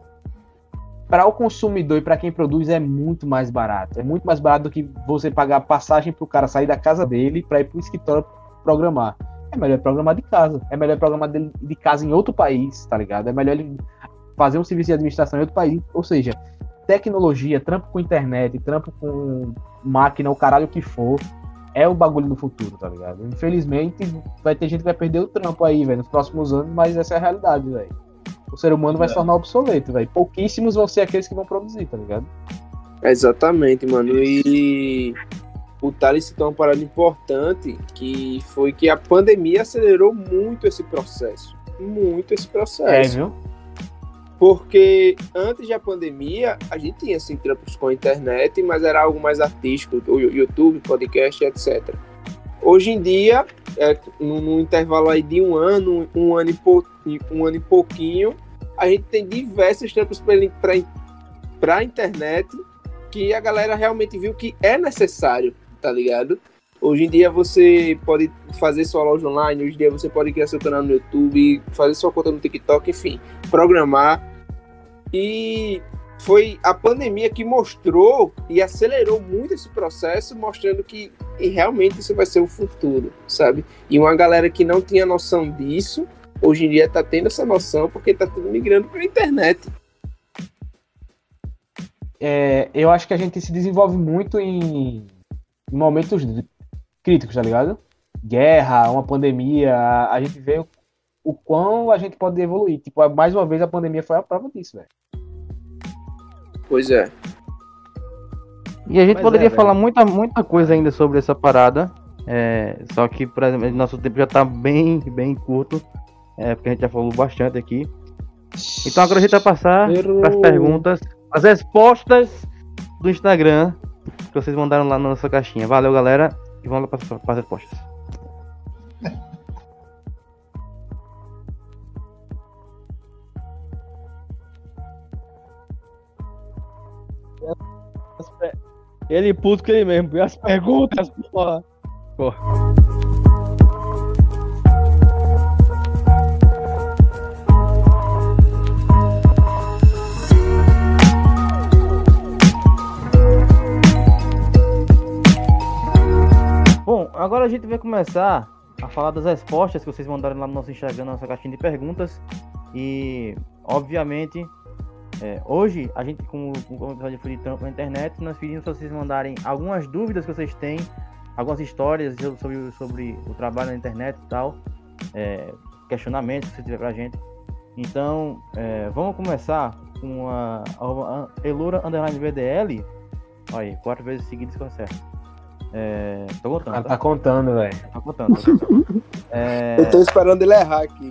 para o consumidor e para quem produz é muito mais barato. É muito mais barato do que você pagar passagem para o cara sair da casa dele para ir para o escritório programar. é melhor programar de casa. É melhor programar de, de casa em outro país, tá ligado? É melhor ele fazer um serviço de administração em outro país. Ou seja, tecnologia, trampo com internet, trampo com máquina, o caralho que for, é o bagulho do futuro, tá ligado? Infelizmente, vai ter gente que vai perder o trampo aí, velho, nos próximos anos, mas essa é a realidade, velho. O ser humano vai se tornar obsoleto, velho. Pouquíssimos vão ser aqueles que vão produzir, tá ligado? Exatamente, mano. E o Thales citou uma parada importante, que foi que a pandemia acelerou muito esse processo. Muito esse É, processo. viu? Porque antes da pandemia, a gente tinha assim, trampos com a internet, mas era algo mais artístico, o YouTube, podcast, etcétera. Hoje em dia, é, num intervalo aí de um ano, um ano e, pou, um ano e pouquinho, a gente tem diversos trampos para a internet que a galera realmente viu que é necessário, tá ligado? Hoje em dia você pode fazer sua loja online, hoje em dia você pode criar seu canal no YouTube, fazer sua conta no TikTok, enfim, programar. E foi a pandemia que mostrou e acelerou muito esse processo, mostrando que e realmente isso vai ser o futuro, sabe? E uma galera que não tinha noção disso, hoje em dia tá tendo essa noção porque tá tudo migrando para a internet. É, eu acho que a gente se desenvolve muito em, em momentos críticos, tá ligado? Guerra, uma pandemia, a, a gente vê o, o quão a gente pode evoluir. Tipo, mais uma vez a pandemia foi a prova disso, velho. Pois é. E a gente Mas poderia é, falar muita, muita coisa ainda sobre essa parada. É, só que, por exemplo, nosso tempo já tá bem, bem curto. É, porque a gente já falou bastante aqui. Então agora a gente vai passar Errou. para as perguntas, as respostas do Instagram que vocês mandaram lá na nossa caixinha. Valeu, galera. E vamos lá para as respostas. Ele puto com ele mesmo. E as perguntas, porra. Porra. Bom, agora a gente vai começar a falar das respostas que vocês mandaram lá no nosso Instagram, na nossa caixinha de perguntas. E, obviamente, é, hoje, a gente, como o episódio foi de trampo na internet, nós pedimos para vocês mandarem algumas dúvidas que vocês têm, algumas histórias sobre, sobre o trabalho na internet e tal, é, questionamentos que você tiver pra gente. Então, é, vamos começar com a, a Elura Underline B D L. Olha aí, quatro vezes seguidas que eu acerto. É, tô O contando, cara tá? tá contando, velho. Tô contando, tô contando. É, Eu tô esperando ele errar aqui.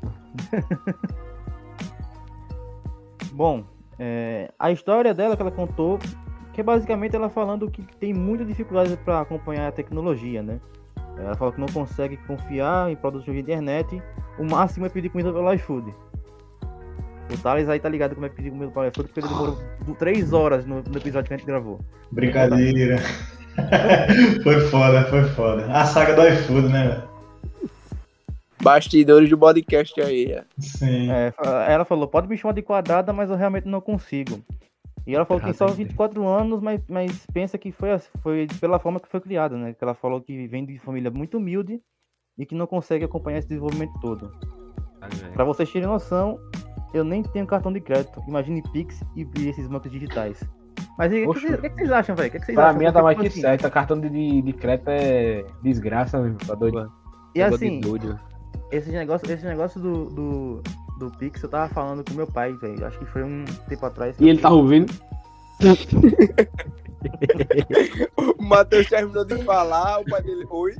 Bom, é, a história dela que ela contou, que é basicamente ela falando que tem muita dificuldade para acompanhar a tecnologia, né? Ela fala que não consegue confiar em produtos de internet, o máximo é pedir comida pelo iFood. O Thales aí tá ligado como é que pedir comida pelo iFood, porque ele demorou três horas no, no episódio que a gente gravou. Brincadeira. Foi foda, foi foda. A saga do iFood, né, velho? Bastidores do podcast aí. É. Sim. É, ela falou, pode me chamar de quadrada, mas eu realmente não consigo. E ela falou que tem só vinte e quatro anos, mas, mas pensa que foi, foi pela forma que foi criada, né? Que ela falou que vem de família muito humilde e que não consegue acompanhar esse desenvolvimento todo. Pra vocês terem noção, eu nem tenho cartão de crédito. Imagine Pix e esses bancos digitais. Mas e o que, que, que, que vocês acham, velho? Que que vocês Pra acham? mim, tá mais Porque, que assim, certo. Cartão de, de, de crédito é desgraça, meu. Tá doido. E assim, esse negócio, esse negócio do, do, do Pix, eu tava falando com meu pai, velho. Acho que foi um tempo atrás. E ele tá ouvindo? O Matheus terminou de falar, o pai dele. Oi?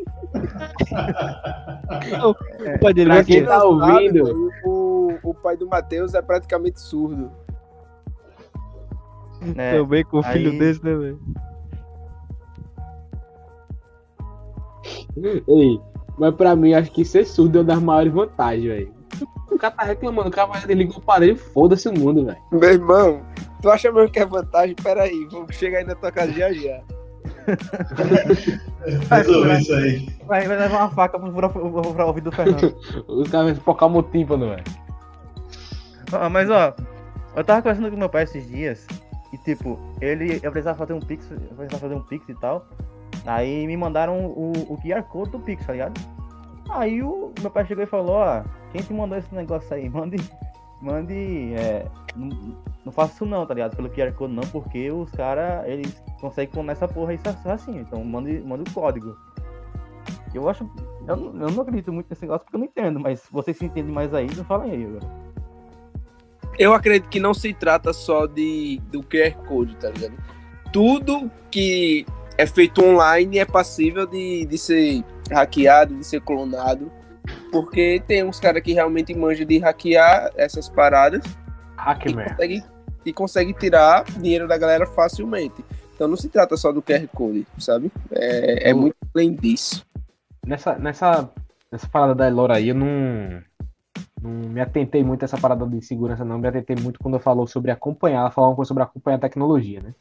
O pai dele Pra vai quem quê? tá Sabe, ouvindo, velho, o, o pai do Matheus é praticamente surdo. É, Também com um filho aí- desse, né, velho? ei, mas pra mim, acho que ser surdo é uma das maiores vantagens, velho. O cara tá reclamando, o cara vai ligar o aparelho, foda-se o mundo, velho. Meu irmão, tu acha mesmo que é vantagem? Peraí, vou chegar aí na tua casa já já. Resolvi isso aí. Vai, vai levar uma faca pra furar o ouvido do Fernando. Os caras vão focar o tímpano, velho. Ó, mas ó, eu tava conversando com meu pai esses dias e tipo, ele, eu precisava fazer um Pix, eu precisava fazer um Pix e tal. Aí me mandaram o, o Q R Code do Pix, tá ligado? Aí o meu pai chegou e falou, ó, quem te mandou esse negócio aí? Mande, mande, é, não, não faça isso não, tá ligado? Pelo Q R Code não, porque os caras, eles conseguem clonar essa porra aí assim, então mande, mande o código. Eu acho, eu não, eu não acredito muito nesse negócio porque eu não entendo, mas vocês se entendem mais aí, não falem aí agora. Eu acredito que não se trata só de, do Q R Code, tá ligado? Tudo que é feito online é passível de, de ser hackeado, de ser clonado, porque tem uns caras que realmente manjam de hackear essas paradas e consegue, e consegue tirar dinheiro da galera facilmente. Então não se trata só do Q R Code, sabe? É, é muito além disso. Nessa, nessa, nessa parada da Elora aí, eu não, não me atentei muito a essa parada de segurança, não. Me atentei muito quando eu falou sobre acompanhar. Ela falou uma coisa sobre acompanhar a tecnologia, né?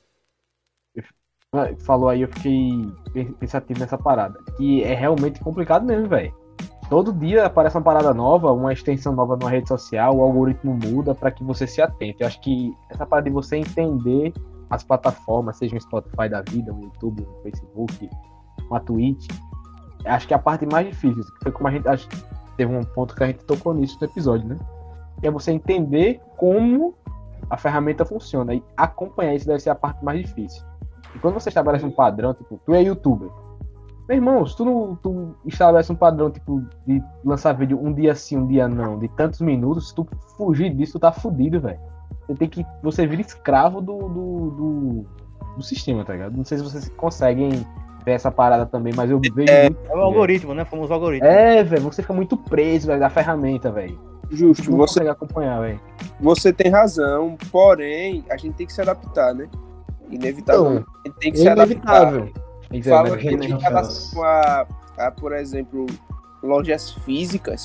Eu, falou aí, eu fiquei pensativo nessa parada. Que é realmente complicado mesmo, velho. Todo dia aparece uma parada nova, uma extensão nova numa rede social, o algoritmo muda para que você se atente. Eu acho que essa parada de você entender as plataformas, seja um Spotify da vida, um YouTube, um Facebook, uma Twitch, acho que é a parte mais difícil, que foi como a gente, acho, teve um ponto que a gente tocou nisso no episódio, né? Que é você entender como a ferramenta funciona, e acompanhar isso deve ser a parte mais difícil. E quando você estabelece um padrão, tipo, tu é youtuber, meu irmão, se tu, não, tu estabelece um padrão, tipo, de lançar vídeo um dia sim, um dia não, de tantos minutos, se tu fugir disso, tu tá fudido, velho. Você tem que, você vira escravo do, do, do, do sistema, tá ligado? Não sei se vocês conseguem ver essa parada também, mas eu vejo É, muito. É o algoritmo, né? Fomos o algoritmo. É, velho, você fica muito preso, velho, da ferramenta, velho. Justo, Não você, consegue acompanhar, velho. você tem razão, porém, a gente tem que se adaptar, né? Inevitavelmente. A gente tem que se adaptar. Falando Gente, em não relação a, a, por exemplo, lojas físicas,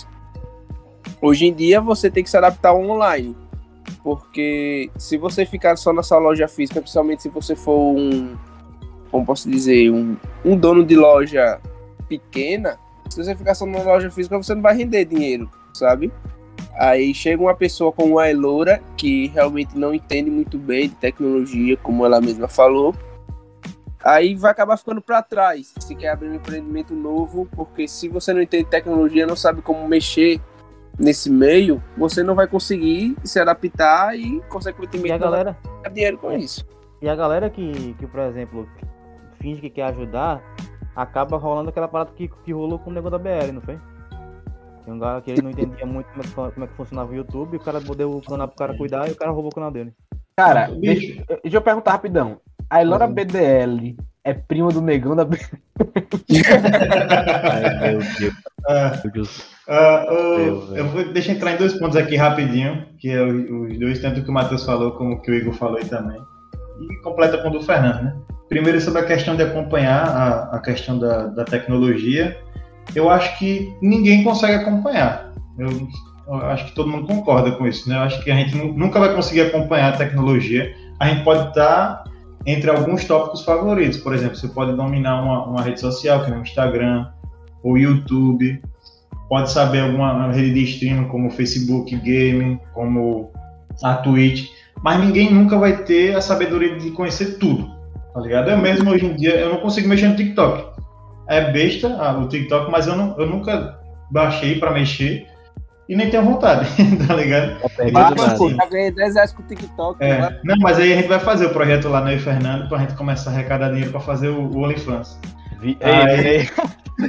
hoje em dia você tem que se adaptar ao online. Porque se você ficar só na sua loja física, principalmente se você for um, como posso dizer, um, um dono de loja pequena, se você ficar só na loja física, você não vai render dinheiro, sabe? Aí chega uma pessoa como a Elora, que realmente não entende muito bem de tecnologia, como ela mesma falou, aí vai acabar ficando para trás, se quer abrir um empreendimento novo, porque se você não entende tecnologia, não sabe como mexer nesse meio, você não vai conseguir se adaptar e, consequentemente, E a galera, não vai ganhar dinheiro com isso. e a galera que, que, por exemplo, finge que quer ajudar, acaba rolando aquela parada que, que rolou com o nego da B L, não foi? Tem um cara que ele não entendia muito como é que, como é que funcionava o YouTube, o cara deu o canal pro cara cuidar e o cara roubou o canal dele. Cara, Bicho. deixa, deixa eu perguntar rapidão. A Elora Uhum. B D L é prima do negão da B Ai, meu Deus. Ah, Meu Deus. ah, oh, Deus, eu vou, deixa eu entrar em dois pontos aqui rapidinho, que é o- os dois, tanto que o Matheus falou como o que o Igor falou aí também. E completa com o do Fernando, né? Primeiro, sobre a questão de acompanhar a, a questão da, da tecnologia, eu acho que ninguém consegue acompanhar. Eu, eu acho que todo mundo concorda com isso, né? Eu acho que a gente nu- nunca vai conseguir acompanhar a tecnologia. A gente pode estar entre alguns tópicos favoritos. Por exemplo, você pode dominar uma, uma rede social, que é o Instagram, ou YouTube. Pode saber alguma rede de streaming, como o Facebook Game, como a Twitch. Mas ninguém nunca vai ter a sabedoria de conhecer tudo, tá ligado? Eu mesmo, hoje em dia, eu não consigo mexer no TikTok. É besta ah, o TikTok, mas eu, não, eu nunca baixei pra mexer e nem tenho vontade, tá ligado? Ah, Mas, pô, assim, já ganhei dez reais com o TikTok. Né? é, não, mas aí a gente vai fazer o projeto lá no Eu e Fernando pra gente começar a arrecadar dinheiro pra fazer o, o OnlyFans. Vi... Aí- Ei, ei.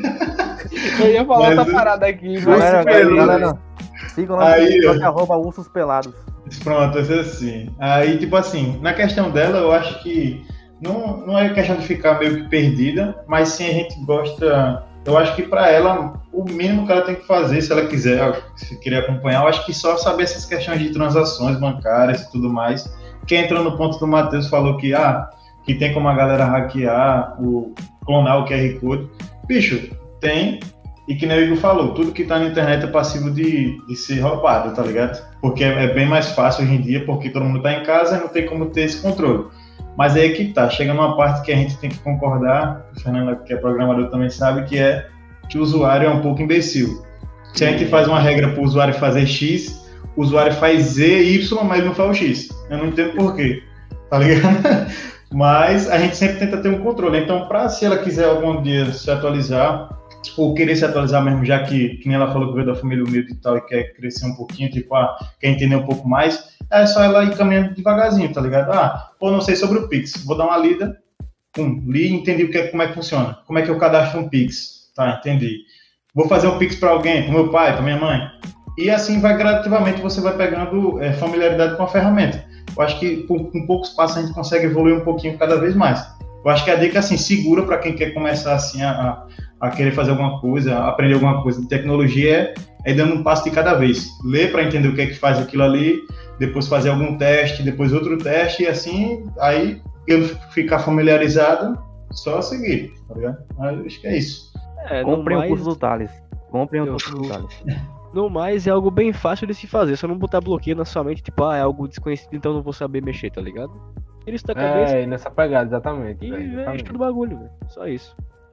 Eu ia falar Mas outra o- parada aqui, mas Galera, pelo- galera, sigam lá no Aí, TikTok, ó. arroba ursos pelados. Pronto, vai ser assim. Aí, tipo assim, na questão dela, eu acho que não, não é questão de ficar meio que perdida, mas sim a gente gosta. Eu acho que pra ela, o mínimo que ela tem que fazer, se ela quiser, se querer acompanhar, eu acho que só saber essas questões de transações bancárias e tudo mais. Que entrou no ponto do Matheus, falou que, ah, que tem como a galera hackear, o, clonar o Q R Code. Bicho, tem. E que nem o Igor falou, tudo que tá na internet é passível de, de ser roubado, tá ligado? Porque é, é bem mais fácil hoje em dia, porque todo mundo tá em casa e não tem como ter esse controle. Mas aí é que tá, chega numa parte que a gente tem que concordar, o Fernando, que é programador, também sabe, que é que o usuário é um pouco imbecil. Se a gente faz uma regra pro usuário fazer X, o usuário faz Z, Y, mas não faz o X. Eu não entendo por quê, tá ligado? Mas a gente sempre tenta ter um controle. Então, pra se ela quiser algum dia se atualizar, ou querer se atualizar mesmo, já que, que nem ela falou que veio da família humilde e tal, e quer crescer um pouquinho, tipo, ah, quer entender um pouco mais, é só ela ir caminhando devagarzinho, tá ligado? Ah, pô, não sei sobre o Pix, vou dar uma lida, pum, li e entendi o que é, como é que funciona, como é que eu cadastro um Pix, tá, entendi. Vou fazer um Pix para alguém, pro meu pai, pra minha mãe, e assim vai gradativamente, você vai pegando é, familiaridade com a ferramenta. Eu acho que com, com poucos passos a gente consegue evoluir um pouquinho cada vez mais. Eu acho que a dica, assim, segura para quem quer começar, assim, a, a querer fazer alguma coisa, a aprender alguma coisa de tecnologia, é, é dando um passo de cada vez. Ler para entender o que é que faz aquilo ali, depois fazer algum teste, depois outro teste, e assim, aí eu ficar familiarizado, só seguir, tá ligado? Mas acho que é isso. É, Comprem no o curso mais- do Thales. Comprem o Eu- curso do Thales. No mais, é algo bem fácil de se fazer, só não botar bloqueio na sua mente, tipo, ah, é algo desconhecido, então eu não vou saber mexer, tá ligado? Tira isso da cabeça É, nessa pegada, exatamente. e velho, é, exatamente. estuda o bagulho, velho. Só isso.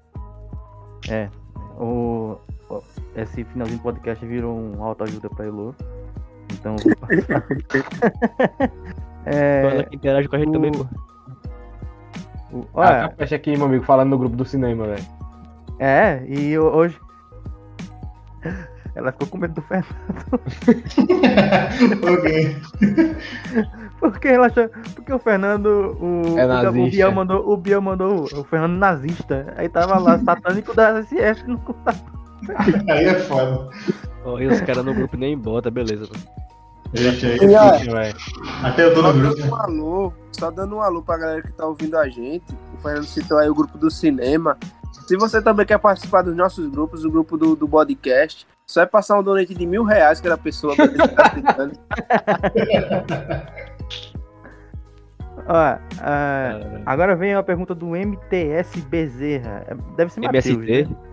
O, o- esse finalzinho do podcast virou um autoajuda pra Elô. Então, vou passar. Ela é, que interage com a gente o- também, pô. o- Ah, olha, fecha aqui, meu amigo, falando no grupo do cinema, velho. é, e ho- hoje. Ela ficou com medo do Fernando. Ok. Porque ela achou, porque o Fernando. O, É o, nazista. o Biel mandou, o Biel mandou o Fernando nazista. Aí tava lá, satânico da S S no contato. Aí é foda. Ó, e os caras no grupo nem bota, beleza, velho. Gente, aí, E, ó, velho. até eu tô Só no grupo. dando um alô, só dando um alô pra galera que tá ouvindo a gente. O Fernando citou aí o grupo do cinema. Se você também quer participar dos nossos grupos, o grupo do, do Podcast, só é passar um donate de mil reais cada pessoa pra gente tá ficando. Ó, ah, agora vem a pergunta do M T S Bezerra. É, deve ser Matheus, M S T? né?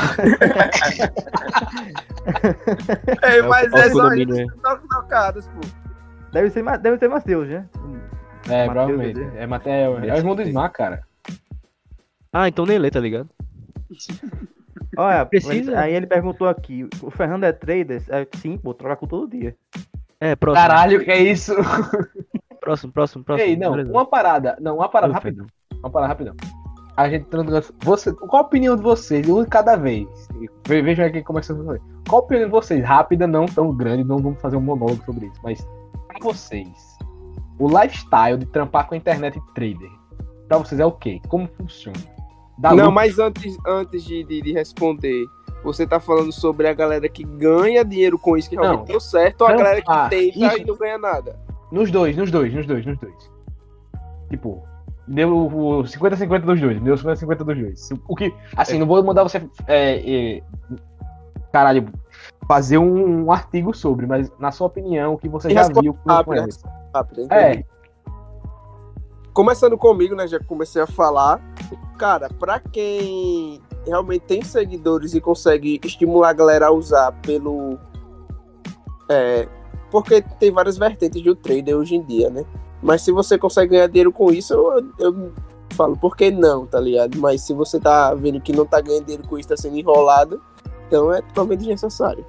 É, mas o é só condomínio, eles que estão tocados, pô. Deve ser, Ma- deve ser Matheus, né? É, Matheus, provavelmente. né? É, Mate- é, é o irmão do Smar, cara. Ah, então nem lê, tá ligado? Olha, Precisa? aí ele perguntou aqui: o Fernando é trader? É, sim, pô, troca com todo dia. É, próximo. Caralho, que é isso? Próximo, próximo, próximo. Ei, não, beleza. uma parada. Não, uma parada Ô, rapidão. Uma parada rapidão. A gente trans- você, qual a opinião de vocês? Um de cada vez. Ve- Vejam aqui começando com vocês. Qual a opinião de vocês? Rápida, não tão grande, não vamos fazer um monólogo sobre isso. Mas pra vocês, o lifestyle de trampar com a internet e trader, pra vocês é o quê? Como funciona? Dá Não, lucro? mas antes, antes de, de, de responder, você tá falando sobre a galera que ganha dinheiro com isso, que realmente Não. deu certo, ou a Não, galera que ah, tenta isso- e não ganha nada? Nos dois, nos dois, nos dois, nos dois. Tipo, deu o cinquenta a cinquenta dos dois. Deu cinquenta a cinquenta dos dois. O que, assim, não vou mandar você, é, é, caralho, fazer um, um artigo sobre, mas na sua opinião, o que você E já responde viu com rápido, com né? eles. Rápido, É, entendi. Começando comigo, né? Já comecei a falar. Cara, pra quem realmente tem seguidores e consegue estimular a galera a usar pelo. É, porque tem várias vertentes do trader hoje em dia, né? Mas se você consegue ganhar dinheiro com isso, eu, eu falo, por que não, tá ligado? Mas se você tá vendo que não tá ganhando dinheiro com isso, tá sendo enrolado, então é totalmente desnecessário.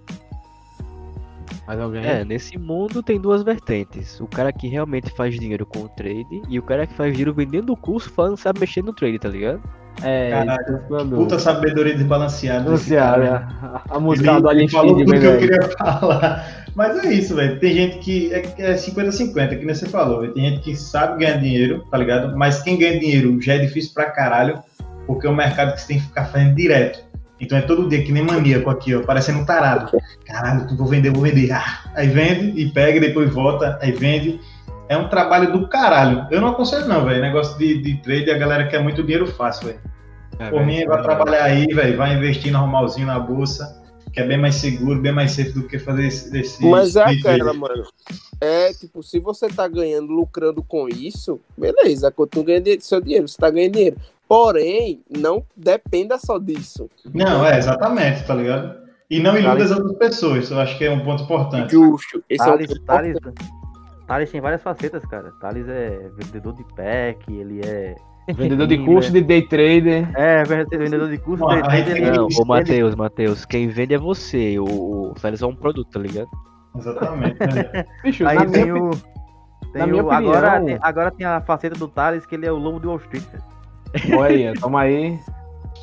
mais alguém? É, nesse mundo tem duas vertentes. O cara que realmente faz dinheiro com o trade e o cara que faz dinheiro vendendo o curso falando que sabe mexer no trade, tá ligado? É, Caralho, isso que eu ando- Puta sabedoria desbalanceada. desse Anunciar, cara. né? A, a música Ele, do ele Alien falou Feed, tudo que eu velho. queria falar. Mas é isso, velho. Tem gente que é, é cinquenta a cinquenta, que nem você falou. Véio. Tem gente que sabe ganhar dinheiro, tá ligado? Mas quem ganha dinheiro já é difícil pra caralho, porque é um mercado que você tem que ficar fazendo direto. Então é todo dia que nem maníaco aqui, ó, parecendo um tarado. Caralho, vou vender, vou vender. Ah, aí vende e pega, depois volta, aí vende. É um trabalho do caralho. Eu não aconselho não, velho. Negócio de, de trade, a galera quer muito dinheiro fácil, velho. É, Por velho, mim, vai trabalhar aí, velho, vai investir normalzinho na bolsa, que é bem mais seguro, bem mais safe do que fazer esse... esse Mas é esse- aquela, mano. É, tipo, se você tá ganhando, lucrando com isso, beleza, continua ganhando dinheiro- seu dinheiro, você tá ganhando dinheiro. Porém, não dependa só disso. Não, é, exatamente, tá ligado? E não iluda as outras pessoas, eu acho que é um ponto importante. Justo. Esse é um Thales, ponto Thales, Thales tem várias facetas, cara. Thales é vendedor de pack, ele é. Vendedor de curso de day trader. É, vendedor de curso. Ó, de- a gente ele- tem Não, Ele- ô Matheus, Matheus, quem vende é você. O, o Thales é um produto, tá ligado? Exatamente. Né? Bicho, Aí na tem minha, o. na Tem minha o agora, opinião- tem, agora tem a faceta do Thales, que ele é o lobo de Wall Street. cara. Olha aí, toma aí.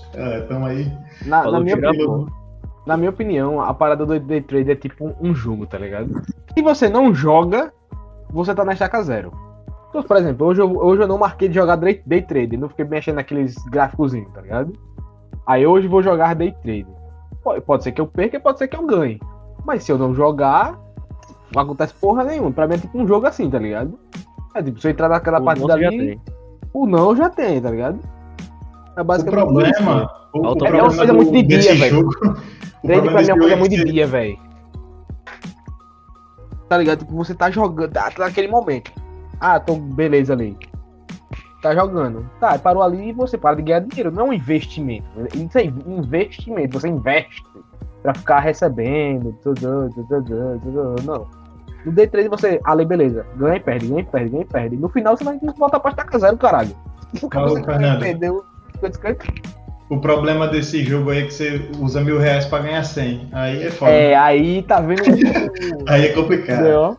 Ah, tamo aí. Na, na Falou minha, tira a opinião, porra. na minha opinião, a parada do day trade é tipo um, um jogo, tá ligado? Se você não joga, você tá na estaca zero. Então, por exemplo, hoje eu, hoje eu não marquei de jogar day, day trade, não fiquei mexendo naqueles gráficozinhos, tá ligado? Aí hoje eu vou jogar day trade. Pode, pode ser que eu perca, pode ser que eu ganhe. Mas se eu não jogar, não acontece porra nenhuma. Pra mim é tipo um jogo assim, tá ligado? É tipo, se eu entrar naquela O partida nosso já ali, tem. o não já tem, tá ligado? É O basicamente problema, isso. o, o É uma problema coisa do- muito de dia, desse velho. jogo. o Trade problema pra mim é desse uma coisa jogo muito que de dia, velho. Tá ligado? Tipo, você tá jogando, tá naquele momento. Ah, tô beleza ali. Tá jogando. Tá, parou ali e você para de ganhar dinheiro. Não é um investimento. Isso é investimento. Você investe pra ficar recebendo. Tudo, tudo, tudo, tudo, não. No day trade você, ali beleza. Ganha e perde, ganha e perde, ganha e perde. No final você vai voltar pra estaca zero, caralho. Porque Ô, você Fernando. perdeu. fica descanso. O problema desse jogo aí é que você usa mil reais pra ganhar cem. Aí é foda. É, aí tá vendo. Aí é complicado. Entendeu?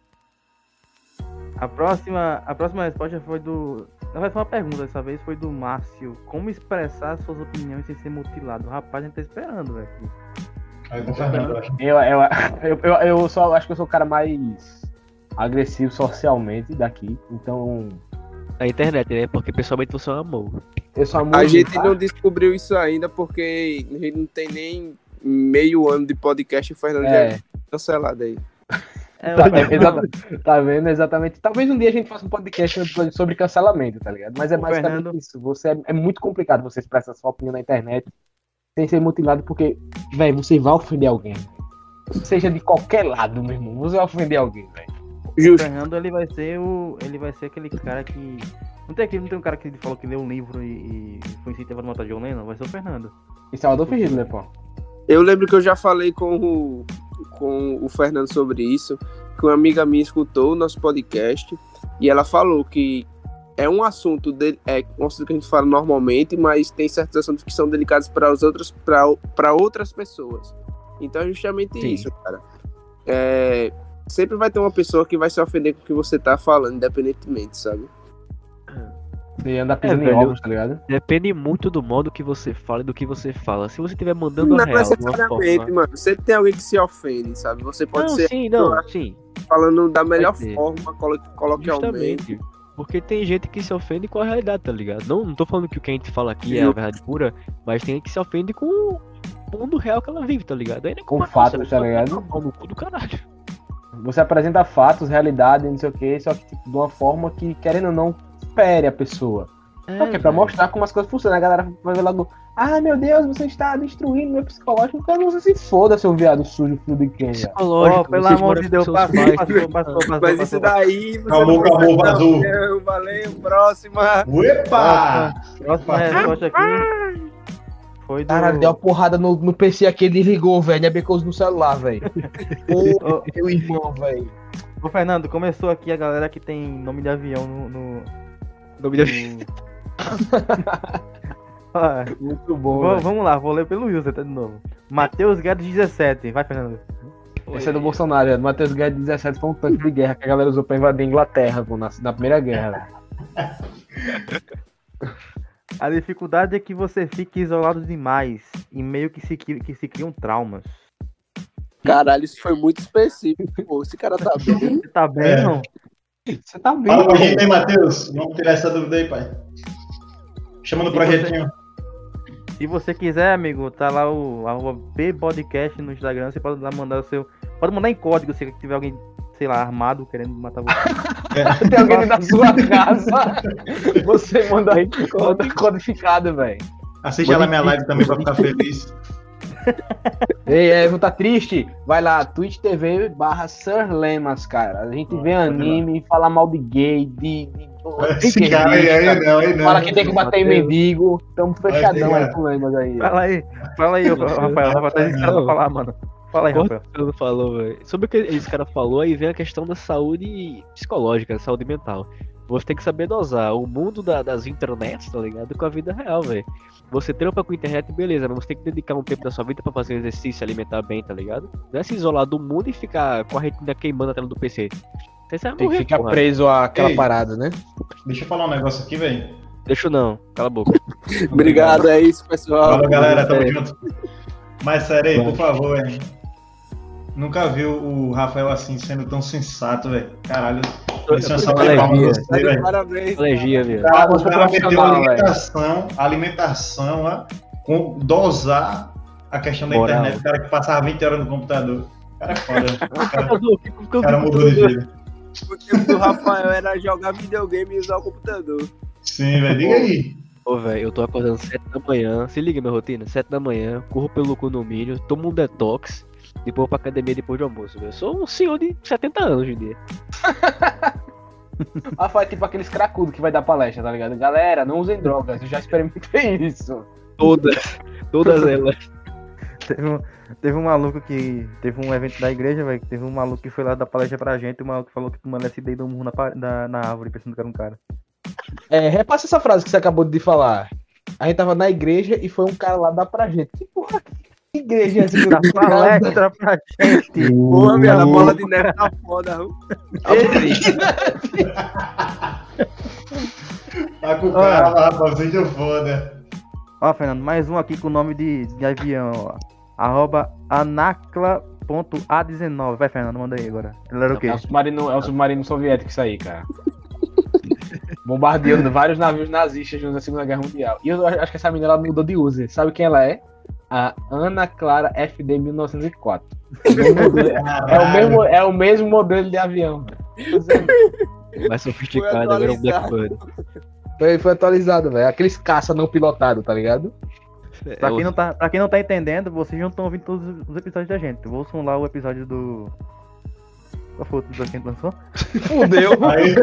A próxima, a próxima resposta foi do. Na verdade, foi uma pergunta dessa vez, foi do Márcio. Como expressar suas opiniões sem ser mutilado? Rapaz, a gente tá esperando, velho. Aí com o Fernando, eu acho. Eu, eu, eu, eu, eu só acho que eu sou o cara mais agressivo socialmente daqui. Então, Na internet, né? Porque pessoalmente você é um amor. eu sou A gente não descobriu isso ainda porque a gente não tem nem meio ano de podcast e o Fernando já É. é cancelado aí. É, Tá, eu- vendo? Exata- tá vendo? Exatamente. Talvez um dia a gente faça um podcast um episódio sobre cancelamento, tá ligado? Mas é O basicamente Fernando- isso. Você é, é muito complicado você expressar sua opinião na internet sem ser mutilado, porque, velho, você vai ofender alguém. Seja de qualquer lado, meu irmão. Você vai ofender alguém, velho. O Justo. Fernando, ele vai ser o. Ele vai ser aquele cara que. Não tem aquele, não tem um cara que falou que leu um livro e, e foi incentivado a matar John Lennon? Vai ser o Fernando. Isso é o Adolf Hitler, pô. Eu lembro que eu já falei com o, com o Fernando sobre isso, que uma amiga minha escutou o nosso podcast e ela falou que é um assunto dele, é um assunto que a gente fala normalmente, mas tem certos assuntos que são delicados para os outros, para outras pessoas. Então é justamente Sim. isso, cara. É, sempre vai ter uma pessoa que vai se ofender com o que você tá falando, independentemente, sabe? Você anda pisando É, em velho. ovos, tá ligado? Depende muito do modo que você fala e do que você fala. Se você estiver mandando a Não real de uma necessariamente, forma... mano. Sempre tem alguém que se ofende, sabe? Você pode Não, ser sim, não, sim. falando da melhor ter. forma, colo- coloquialmente. Justamente. Porque tem gente que se ofende com a realidade, tá ligado? Não, não tô falando que o que a gente fala aqui é a Justo. verdade pura, mas tem gente que se ofende com o mundo real que ela vive, tá ligado? Aí não é Com culpa fatos, nossa, tá a pessoa ligado? tá no cu do caralho. Você apresenta fatos, realidade, não sei o que, só que tipo, de uma forma que, querendo ou não, fere a pessoa. Só que é pra velho. mostrar como as coisas funcionam. A galera vai ver logo, ah, meu Deus, você está destruindo meu psicológico. Então você se foda, seu viado sujo, filho de quem, velho. Psicológico, Ó, pelo vocês amor moram de com Deus, seus passou, pais. passou, passou, passou. Mas passou, isso daí. Você Acabou, não acabou, precisa, vazou. não. Valeu, próxima. Uepa! Próxima resposta aqui foi do. Cara, deu uma porrada no, no P C aqui, ele desligou, velho. Ainda bem que eu uso no celular, velho. Ô, Ô, meu irmão, velho. ô, Fernando, começou aqui a galera que tem nome de avião no. no, Nome da- no... Ó, Muito bom, vou- velho. vamos lá, vou ler pelo user tá, de novo. Matheus Guedes dezessete. Vai, Fernando. Esse é do Bolsonaro, é do Matheus Guedes dezessete, foi um tanque de guerra que a galera usou pra invadir a Inglaterra, pô, na, na Primeira Guerra, velho. A dificuldade é que você fique isolado demais e meio que se, cri- que se criam traumas. Caralho, isso foi muito específico. Pô, esse cara tá bem. Você tá bem, É. não? Você tá vendo? Fala com a gente aí, Matheus. Vamos tirar essa dúvida aí, pai. Chama no E projetinho. Se você quiser, amigo, tá lá o arroba P-Podcast no Instagram. Você pode lá mandar o seu. Pode mandar em código se tiver alguém, sei lá, armado querendo matar você. Tem alguém dentro da sua casa, você manda aí manda codificado, velho. Assiste lá minha live também pra ficar feliz. Ei, Evan, tá triste? Vai lá, Twitch T V barra Sir Lemas, cara. A gente vê anime, fala mal de gay, de. de Esse cara aí, aí não, aí não. Fala que tem que bater em Mateus. mendigo. Tamo fechadão Vai, aí com o Lemas aí. Fala aí, fala aí, ô, Rafael. Rafael, tá desesperado pra falar, mano. Fala aí, Corta Rafael. o que ele falou, velho. Sobre o que esse cara falou, aí vem a questão da saúde psicológica, saúde mental. Você tem que saber dosar o mundo da- das internets, tá ligado? Com a vida real, velho. Você trampa com a internet, beleza, mas você tem que dedicar um tempo da sua vida pra fazer um exercício, se alimentar bem, tá ligado? Não é se isolar do mundo e ficar com a retina queimando a tela do P C. Você vai Tem que morrer, ficar porra. preso àquela Ei. parada, né? Deixa eu falar um negócio aqui, velho. Deixa não, cala a boca. Obrigado, é isso, pessoal. Valeu, galera, tamo É. junto. Mas sério aí, por favor, hein? Nunca vi o Rafael assim sendo tão sensato, velho. Caralho. Licença tô com pra alergia. você, velho. Parabéns. Alergia, velho. Cara, eu o sou cara meteu profissional, alimentação, alimentação, ó, com dosar a questão da Moral. internet. O cara que passava vinte horas no computador. O cara é foda. O cara, O o cara mudou de vida. O tempo do Rafael era jogar videogame e usar o computador. Sim, velho. Diga aí. Ô, velho, eu tô acordando sete da manhã. Se liga minha rotina, sete da manhã, corro pelo condomínio, tomo um detox, depois vou pra academia depois do almoço, velho. Eu sou um senhor de setenta anos hoje em dia. Rafael é tipo aqueles cracudos que vai dar palestra, tá ligado? Galera, não usem drogas, eu já experimentei isso. Todas, todas elas. Teve um, teve um maluco que. Teve um evento da igreja, velho. que Teve um maluco que foi lá dar palestra pra gente. E o maluco falou que tomou L S D e deu um murro na, pa- na, na árvore, pensando que era um cara. É, repassa essa frase que você acabou de falar. A gente tava na igreja e foi um cara lá dar pra gente. Que porra, que igreja é essa? que Dá eu- palestra pra gente. Porra, minha a bola de neve tá foda, viu? Tá com o cara lá, rapaz. Seja foda. Ó, Fernando, mais um aqui com o nome de, de avião, ó. Arroba anacla ponto a dezenove. Vai, Fernando, manda aí agora. Ele era o quê? É o submarino, é o submarino soviético isso aí, cara. Bombardeando vários navios nazistas durante a Segunda Guerra Mundial. E eu acho que essa menina ela mudou de user. Sabe quem ela é? A Ana Clara F D mil novecentos e quatro. É o mesmo, é o mesmo modelo de avião. Mais sofisticado, agora é um Blackbird. Foi, foi atualizado, velho. Aqueles caça não pilotado, tá ligado? Pra É, quem, não tá, pra quem não tá entendendo, vocês não estão ouvindo todos os episódios da gente. Ouçam lá o episódio do. Qual foi o episódio que a gente lançou? Fudeu. Aí,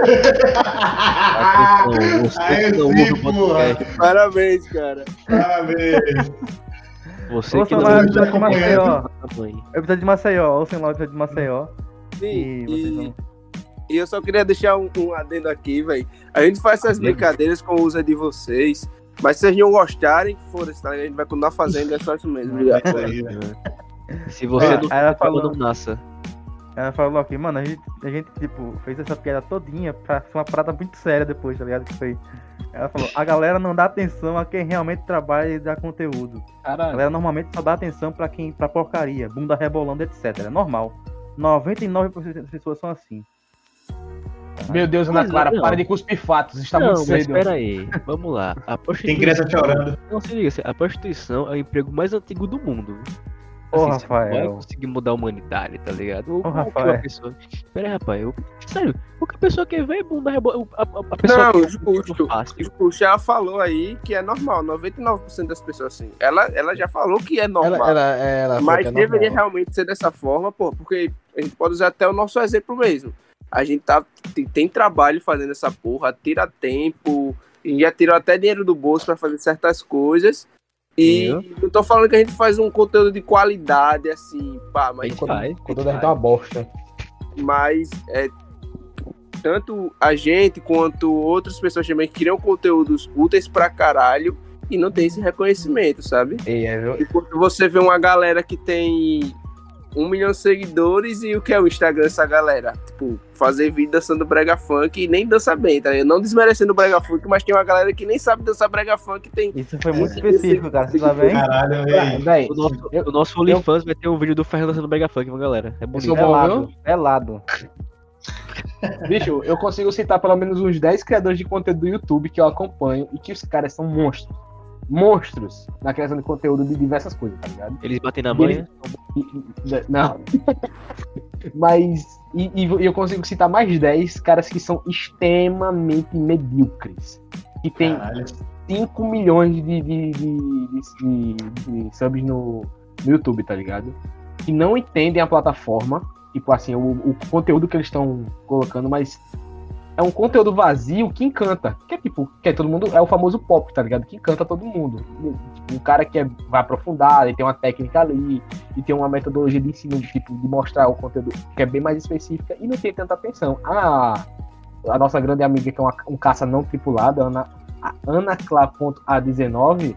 Atenção, você aí que não sim, ouve o podcast, porra. Parabéns, cara. Parabéns. você que Ouçam não lá o ouve o episódio de Maceió. tamanho. O episódio de Maceió. Ouçam lá o episódio de Maceió. Sim, E vocês e, vão. e eu só queria deixar um, um adendo aqui, velho. A gente faz essas brincadeiras com o uso de vocês, mas se vocês não gostarem, foda-se, tá? A gente vai continuar fazendo, é só isso mesmo. Obrigado. Isso aí, velho. Se você É, não aí ela falou, falou- não nasça. Ela falou aqui, mano, a gente, a gente, tipo, fez essa piada todinha pra ser uma parada muito séria depois, tá ligado? Que foi. Ela falou, a galera não dá atenção a quem realmente trabalha e dá conteúdo. A Caralho. galera normalmente só dá atenção pra quem, pra porcaria, bunda rebolando, etcétera. É normal. noventa e nove por cento das pessoas são assim. Meu Deus, Ana Pois é, Clara, não. para de cuspir fatos. Está Não, muito mas cedo. espera aí, vamos lá. A Tem prostituição... criança chorando. Não, se liga, assim, a prostituição é o emprego mais antigo do mundo. Ô, Assim, você não vai Rafael. conseguir mudar a humanidade, tá ligado? Ou, Ô, ou que Rafael. uma pessoa... Pera aí, rapaz, eu... sério, o que a pessoa quer ver é bunda rebola... A, a, a pessoa Não, quer justo. fácil. O Chá falou aí que é normal, noventa e nove por cento das pessoas assim. Ela, ela já falou que é normal. Ela, ela, ela falou Mas que é deveria normal. realmente ser dessa forma, pô, porque a gente pode usar até o nosso exemplo mesmo. A gente tá, tem, tem trabalho fazendo essa porra, tira tempo, e já tirou até dinheiro do bolso pra fazer certas coisas. E Eu? não tô falando que a gente faz um conteúdo de qualidade, assim, pá, A mas, gente faz. Quando a gente é uma bosta. mas é, tanto a gente quanto outras pessoas também criam conteúdos úteis pra caralho e não tem esse reconhecimento, sabe? E é, viu? Enquanto você vê uma galera que tem um milhão de seguidores e o que é o Instagram dessa galera? Tipo, fazer vídeo dançando brega funk e nem dança bem, tá ligado? Não desmerecendo o brega funk, mas tem uma galera que nem sabe dançar brega funk e tem... Isso foi muito específico, cara. Você tá bem? Caralho, velho. Véi, O nosso, Eu- o nosso OnlyFans vai ter um vídeo do Fernando dançando Brega Funk, viu, galera? É bonito. sou bom, Pelado. viu? Pelado. bicho, eu consigo citar pelo menos uns dez criadores de conteúdo do YouTube que eu acompanho e que os caras são monstros. Monstros na criação de conteúdo de diversas coisas, tá ligado? Eles batem na manha. E- e- Não. Mas. E, e eu consigo citar mais dez caras que são extremamente medíocres. Que tem Caralho. cinco milhões de, de, de, de, de- de subs no, no YouTube, tá ligado? Que não entendem a plataforma. Tipo assim, o, o conteúdo que eles estão colocando, mas é um conteúdo vazio que encanta. Que é tipo, que é todo mundo, é o famoso pop, tá ligado? Que encanta todo mundo. Tipo, um cara que é, vai aprofundar, ele tem uma técnica ali, e tem uma metodologia de ensino, tipo, de mostrar o conteúdo que é bem mais específica e não tem tanta atenção. A, a nossa grande amiga, que é uma, um caça não tripulado, a Ana, a anacla ponto a dezenove,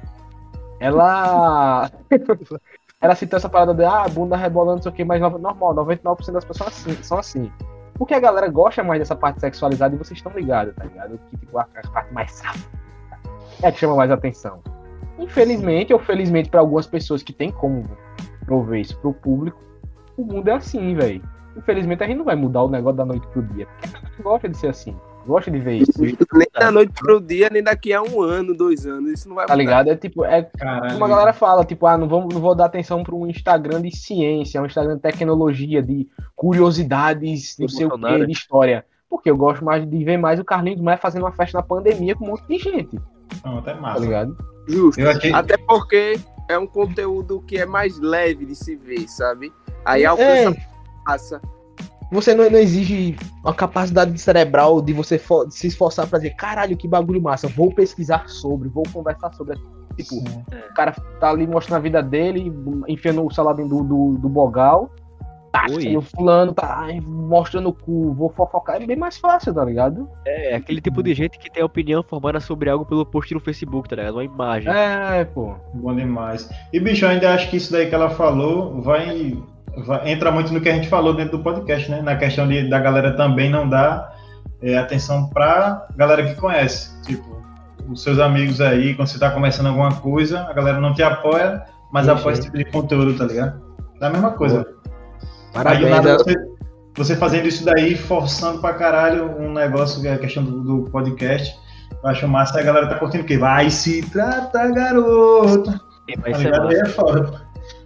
ela. Ela citou essa parada de ah, bunda rebolando, não sei o que, mas no- normal, noventa e nove por cento das pessoas assim, são assim. Porque a galera gosta mais dessa parte sexualizada e vocês estão ligados, tá ligado? Que tipo, a, a parte mais sáfica. é que chama mais atenção. Infelizmente, ou felizmente para algumas pessoas que tem como prover isso pro público, o mundo é assim, velho. Infelizmente a gente não vai mudar o negócio da noite pro dia, porque a gente gosta de ser assim, gosta de ver isso. Nem da noite pro dia, nem daqui a um ano, dois anos, isso não vai Tá mudar. ligado? É tipo, é Caralho. como a galera fala, tipo, ah, não, vamos, não vou dar atenção para um Instagram de ciência, um Instagram de tecnologia, de curiosidades, não sei o que, de história. Porque eu gosto mais de ver mais o Carlinhos Maia fazendo uma festa na pandemia com um monte de gente, Não, até tá massa. ligado? Justo. Eu achei... Até porque é um conteúdo que é mais leve de se ver, sabe? Aí alcança É. a massa. Você não, não exige uma capacidade cerebral de você fo- se esforçar pra dizer, caralho, que bagulho massa, vou pesquisar sobre, vou conversar sobre. Tipo, Sim. o cara tá ali mostrando a vida dele, enfiando o celular dentro do, do, do bogal, tá, Oi. e o fulano tá ai, mostrando o cu, vou fofocar, é bem mais fácil, tá ligado? É aquele tipo de gente que tem opinião formada sobre algo pelo post no Facebook, tá ligado? Uma imagem. É, pô. Bom demais. E, bicho, eu ainda acho que isso daí que ela falou vai, vai entra muito no que a gente falou dentro do podcast, né? Na questão de, da galera também não dar é, atenção pra galera que conhece. Tipo, os seus amigos aí, quando você tá começando alguma coisa, a galera não te apoia, mas Sim, apoia sim. esse tipo de conteúdo, tá ligado? É a mesma coisa. Aí, do Parabéns. nada, eu- você, você fazendo isso daí, forçando pra caralho um negócio, que é a questão do, do podcast, eu acho massa, a galera tá curtindo o quê? Vai se trata, garoto! E vai Tá ser ligado? Aí massa. é foda.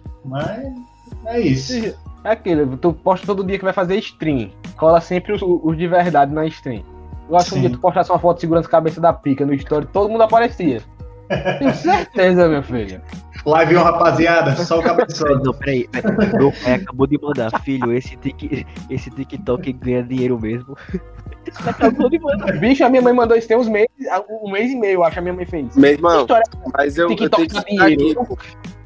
Mas é isso. É aquilo, tu posta todo dia que vai fazer stream, cola sempre os, os de verdade na stream. Eu acho que um Sim. dia tu postasse uma foto segurando a cabeça da pica no story, todo mundo aparecia. Tenho certeza, meu filho. Live, ó, rapaziada, só o cabeçote. Não, peraí, peraí. Meu pai acabou de mandar, filho, esse, tic, esse TikTok ganha dinheiro mesmo. Acabou de mandar. Bicho, a minha mãe mandou isso tem uns meses, um mês e meio, eu acho que a minha mãe fez. Meu irmão, História mas eu, eu TikTok tenho que dá ficar aqui, dinheiro. pô.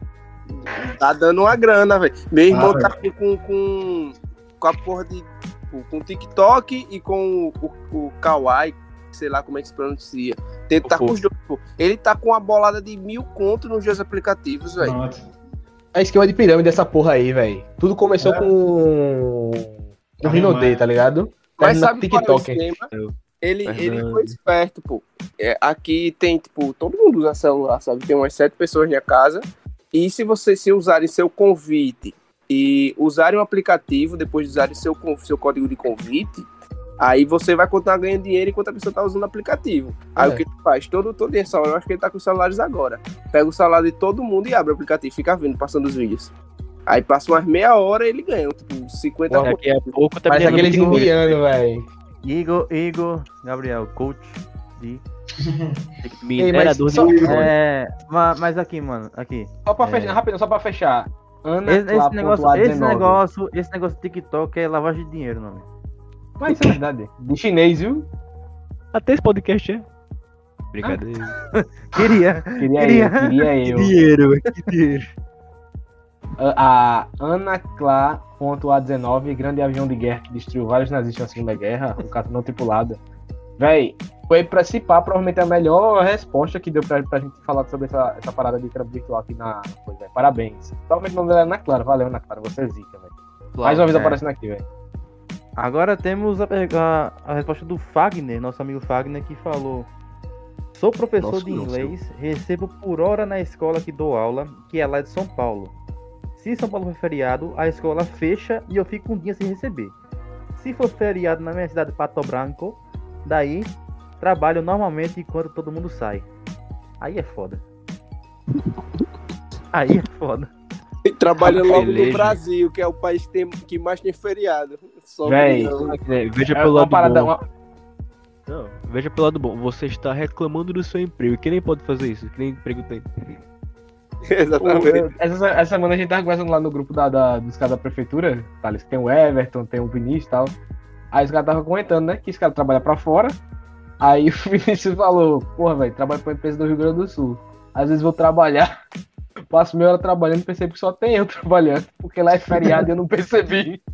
Tá dando uma grana, velho. Meu irmão Ah, tá com, com, com, com a porra de. Com o TikTok e com o, o, o Kawaii, sei lá como é que se pronuncia. Tem que tá com os dois, pô. Ele tá com uma bolada de mil conto nos dois aplicativos, velho. Pronto. É esquema de pirâmide dessa porra aí, velho. Tudo começou É. com o Tá Rinodê, vendo, tá ligado? Mas Termina sabe com qual é o TikTok. esquema? Ele, Fernando. ele foi esperto, pô. É, aqui tem, tipo, todo mundo usa celular, sabe? Tem umas sete pessoas na casa. E se vocês se usarem seu convite e usarem o aplicativo, depois de usarem seu, con- seu código de convite, aí você vai continuar ganhando dinheiro enquanto a pessoa tá usando o aplicativo. Aí É. o que ele faz? Todo, todo essa hora, eu acho que ele tá com os celulares agora. Pega o celular de todo mundo e abre o aplicativo, fica vendo, passando os vídeos. Aí passa umas meia hora e ele ganha, tipo, cinquenta Ué, conto. Daqui a pouco tá Parece ganhando aqueles muito dinheiro. indianos, velho. Igor, Igor, Gabriel, coach de. Minerador Ei, mas de só- É, ma- mas aqui, mano, aqui. Só pra É. fechar, rapidão, só pra fechar. Ana Esse, esse negócio, esse dezenove. negócio, esse negócio do TikTok é lavagem de dinheiro, não. Mas isso é verdade. De chinês, viu? Até esse podcast é. Brincadeira. Queria. Queria Queria. eu, queria eu. Dinheiro, velho, que dinheiro. A, a Ana Clá.A dezenove, grande avião de guerra que destruiu vários nazistas na Segunda Guerra, um caso não tripulado. Véi, foi pra se pá, provavelmente a melhor resposta que deu pra, pra gente falar sobre essa, essa parada de câmbio virtual aqui na coisa, véi. Parabéns. Provavelmente o nome dela é Ana Clara. Valeu, Ana Clara. Você é zica, velho. Mais uma vez é. aparecendo aqui, velho. Agora temos a, a, a resposta do Fagner, nosso amigo Fagner, que falou: sou professor Nossa, de não, inglês, recebo por hora na escola que dou aula, que é lá de São Paulo. Se São Paulo for feriado, a escola fecha e eu fico um dia sem receber. Se for feriado na minha cidade, Pato Branco, daí trabalho normalmente enquanto todo mundo sai. Aí é foda. Aí é foda. E trabalha logo no Beleza. Brasil, que é o país que, tem, que mais tem feriado. Só Véi. não. É, veja É pelo uma lado parada. bom. Uma... Não, veja pelo lado bom. Você está reclamando do seu emprego. Quem nem pode fazer isso? Que nem emprego tem. Exatamente. O- essa, essa semana a gente tava conversando lá no grupo da, da- dos caras da prefeitura, Thales, que tem o Everton, tem o Vinícius e tal. Aí os caras estavam comentando, né, que esse cara trabalha pra fora. Aí o Vinícius falou, porra, velho, trabalho pra uma empresa do Rio Grande do Sul. Às vezes vou trabalhar, passo meia hora trabalhando e percebo que só tem eu trabalhando, porque lá é feriado e eu não percebi.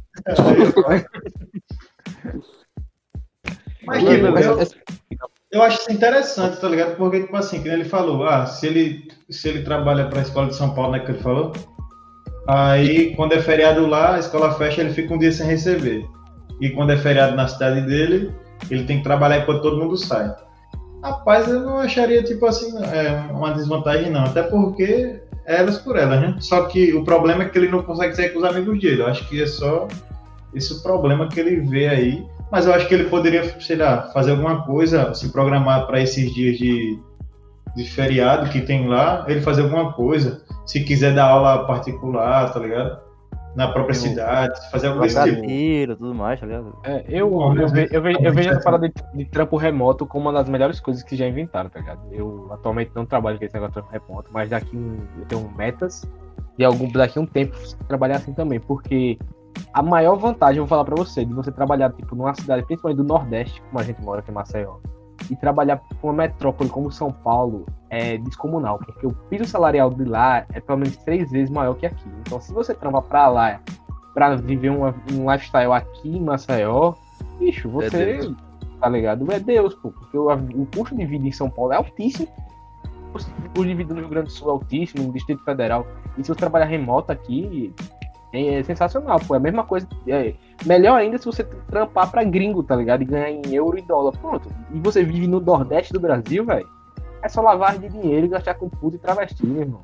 Mas, Mas, tipo, mas- eu, eu acho isso interessante, tá ligado? Porque, tipo assim, que ele falou, ah, se ele, se ele trabalha pra escola de São Paulo, né, que ele falou, aí quando é feriado lá, a escola fecha, ele fica um dia sem receber. E quando é feriado na cidade dele, ele tem que trabalhar enquanto todo mundo sai. Rapaz, eu não acharia, tipo assim, é, uma desvantagem, não. Até porque é elas por elas, né? Só que o problema é que ele não consegue sair com os amigos dele. Eu acho que é só esse o problema que ele vê aí. Mas eu acho que ele poderia, sei lá, fazer alguma coisa, se programar para esses dias de, de feriado que tem lá, ele fazer alguma coisa. Se quiser dar aula particular, tá ligado? Na própria Eu- cidade, fazer algo desse tipo. Tiro, tudo mais, tá ligado? É, eu, eu, ve- eu, ve- eu vejo essa parada de, de trampo remoto como uma das melhores coisas que já inventaram, tá ligado? Eu atualmente não trabalho com esse negócio de trampo remoto, mas daqui um, eu tenho metas e algum, daqui a um tempo trabalhar assim também, porque a maior vantagem, eu vou falar pra você, de você trabalhar tipo numa cidade, principalmente do Nordeste, como a gente mora aqui em Maceió, e trabalhar com uma metrópole como São Paulo é descomunal, porque o piso salarial de lá é pelo menos três vezes maior que aqui. Então, se você trampa pra lá, pra viver uma, um lifestyle aqui em Maceió, bicho, você, Deus. tá ligado? É Deus, pô, porque o, o custo de vida em São Paulo é altíssimo, o custo de vida no Rio Grande do Sul é altíssimo, no Distrito Federal, e se você trabalhar remoto aqui, é sensacional, pô, é a mesma coisa, é, melhor ainda se você trampar pra gringo, tá ligado? E ganhar em euro e dólar, pronto. E você vive no Nordeste do Brasil, velho, é só lavagem de dinheiro e gastar com puta e travesti, meu irmão.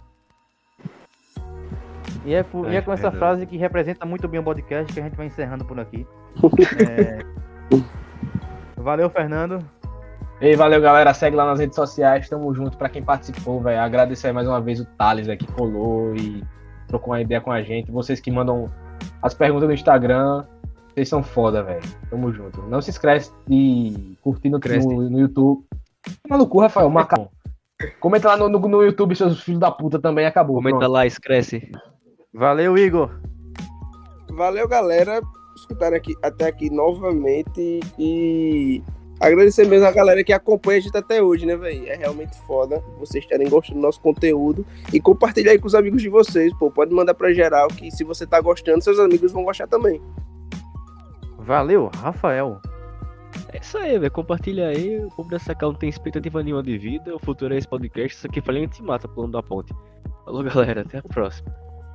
E é, por- e é com É, essa é frase que representa muito bem o podcast que a gente vai encerrando por aqui. É, Valeu, Fernando. E valeu, galera, segue lá nas redes sociais, tamo junto, pra quem participou, velho, agradecer mais uma vez o Thales, velho, que colou e trocou uma ideia com a gente, vocês que mandam as perguntas no Instagram, vocês são foda, velho, tamo junto. Não se esquece de curtir no, Cresce. no, no YouTube. Maluco, Rafael, macarrão. Comenta lá no, no, no YouTube, seus filhos da puta também, acabou. Comenta pronto. lá, escrece. Valeu, Igor. Valeu, galera, por escutarem aqui, até aqui novamente e agradecer mesmo a galera que acompanha a gente até hoje, né, velho? É realmente foda vocês estarem gostando do nosso conteúdo e compartilhar aí com os amigos de vocês, pô. Pode mandar pra geral que se você tá gostando, seus amigos vão gostar também. Valeu, Rafael. É isso aí, velho. Compartilha aí. O povo dessa casa não tem expectativa nenhuma de vida. O futuro é esse podcast. Isso aqui falei, a gente se mata pulando da ponte. Falou, galera. Até a próxima.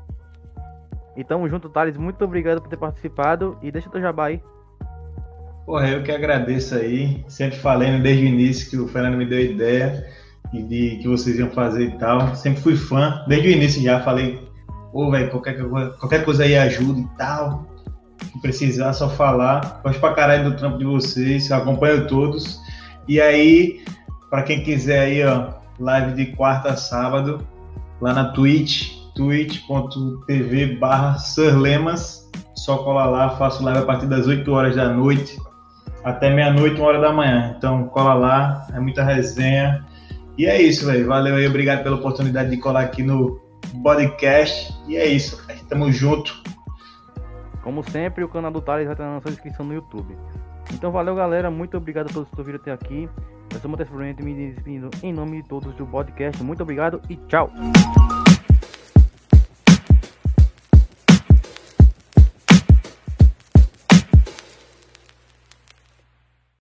E tamo junto, Thales. Muito obrigado por ter participado. E deixa o teu jabá aí. Porra, eu que agradeço aí. Sempre falei né, desde o início que o Fernando me deu a ideia e de que vocês iam fazer e tal. Sempre fui fã. Desde o início já falei, pô, velho, qualquer, coisa- qualquer coisa aí ajuda e tal. Se precisar, só falar. Gosto pra caralho do trampo de vocês. Acompanho todos. E aí, pra quem quiser aí, ó, live de quarta a sábado, lá na Twitch, twitch.tv barra Sirlemas. Só cola lá, faço live a partir das oito horas da noite até meia-noite, uma hora da manhã. Então cola lá, é muita resenha. E é isso, velho. Valeu aí, obrigado pela oportunidade de colar aqui no podcast. E é isso, velho. Tamo junto. Como sempre, o canal do Thales vai estar na sua descrição no YouTube. Então valeu, galera. Muito obrigado a todos que ouviram até aqui. Eu sou o Matheus Florento, me despedindo em nome de todos do podcast. Muito obrigado e tchau.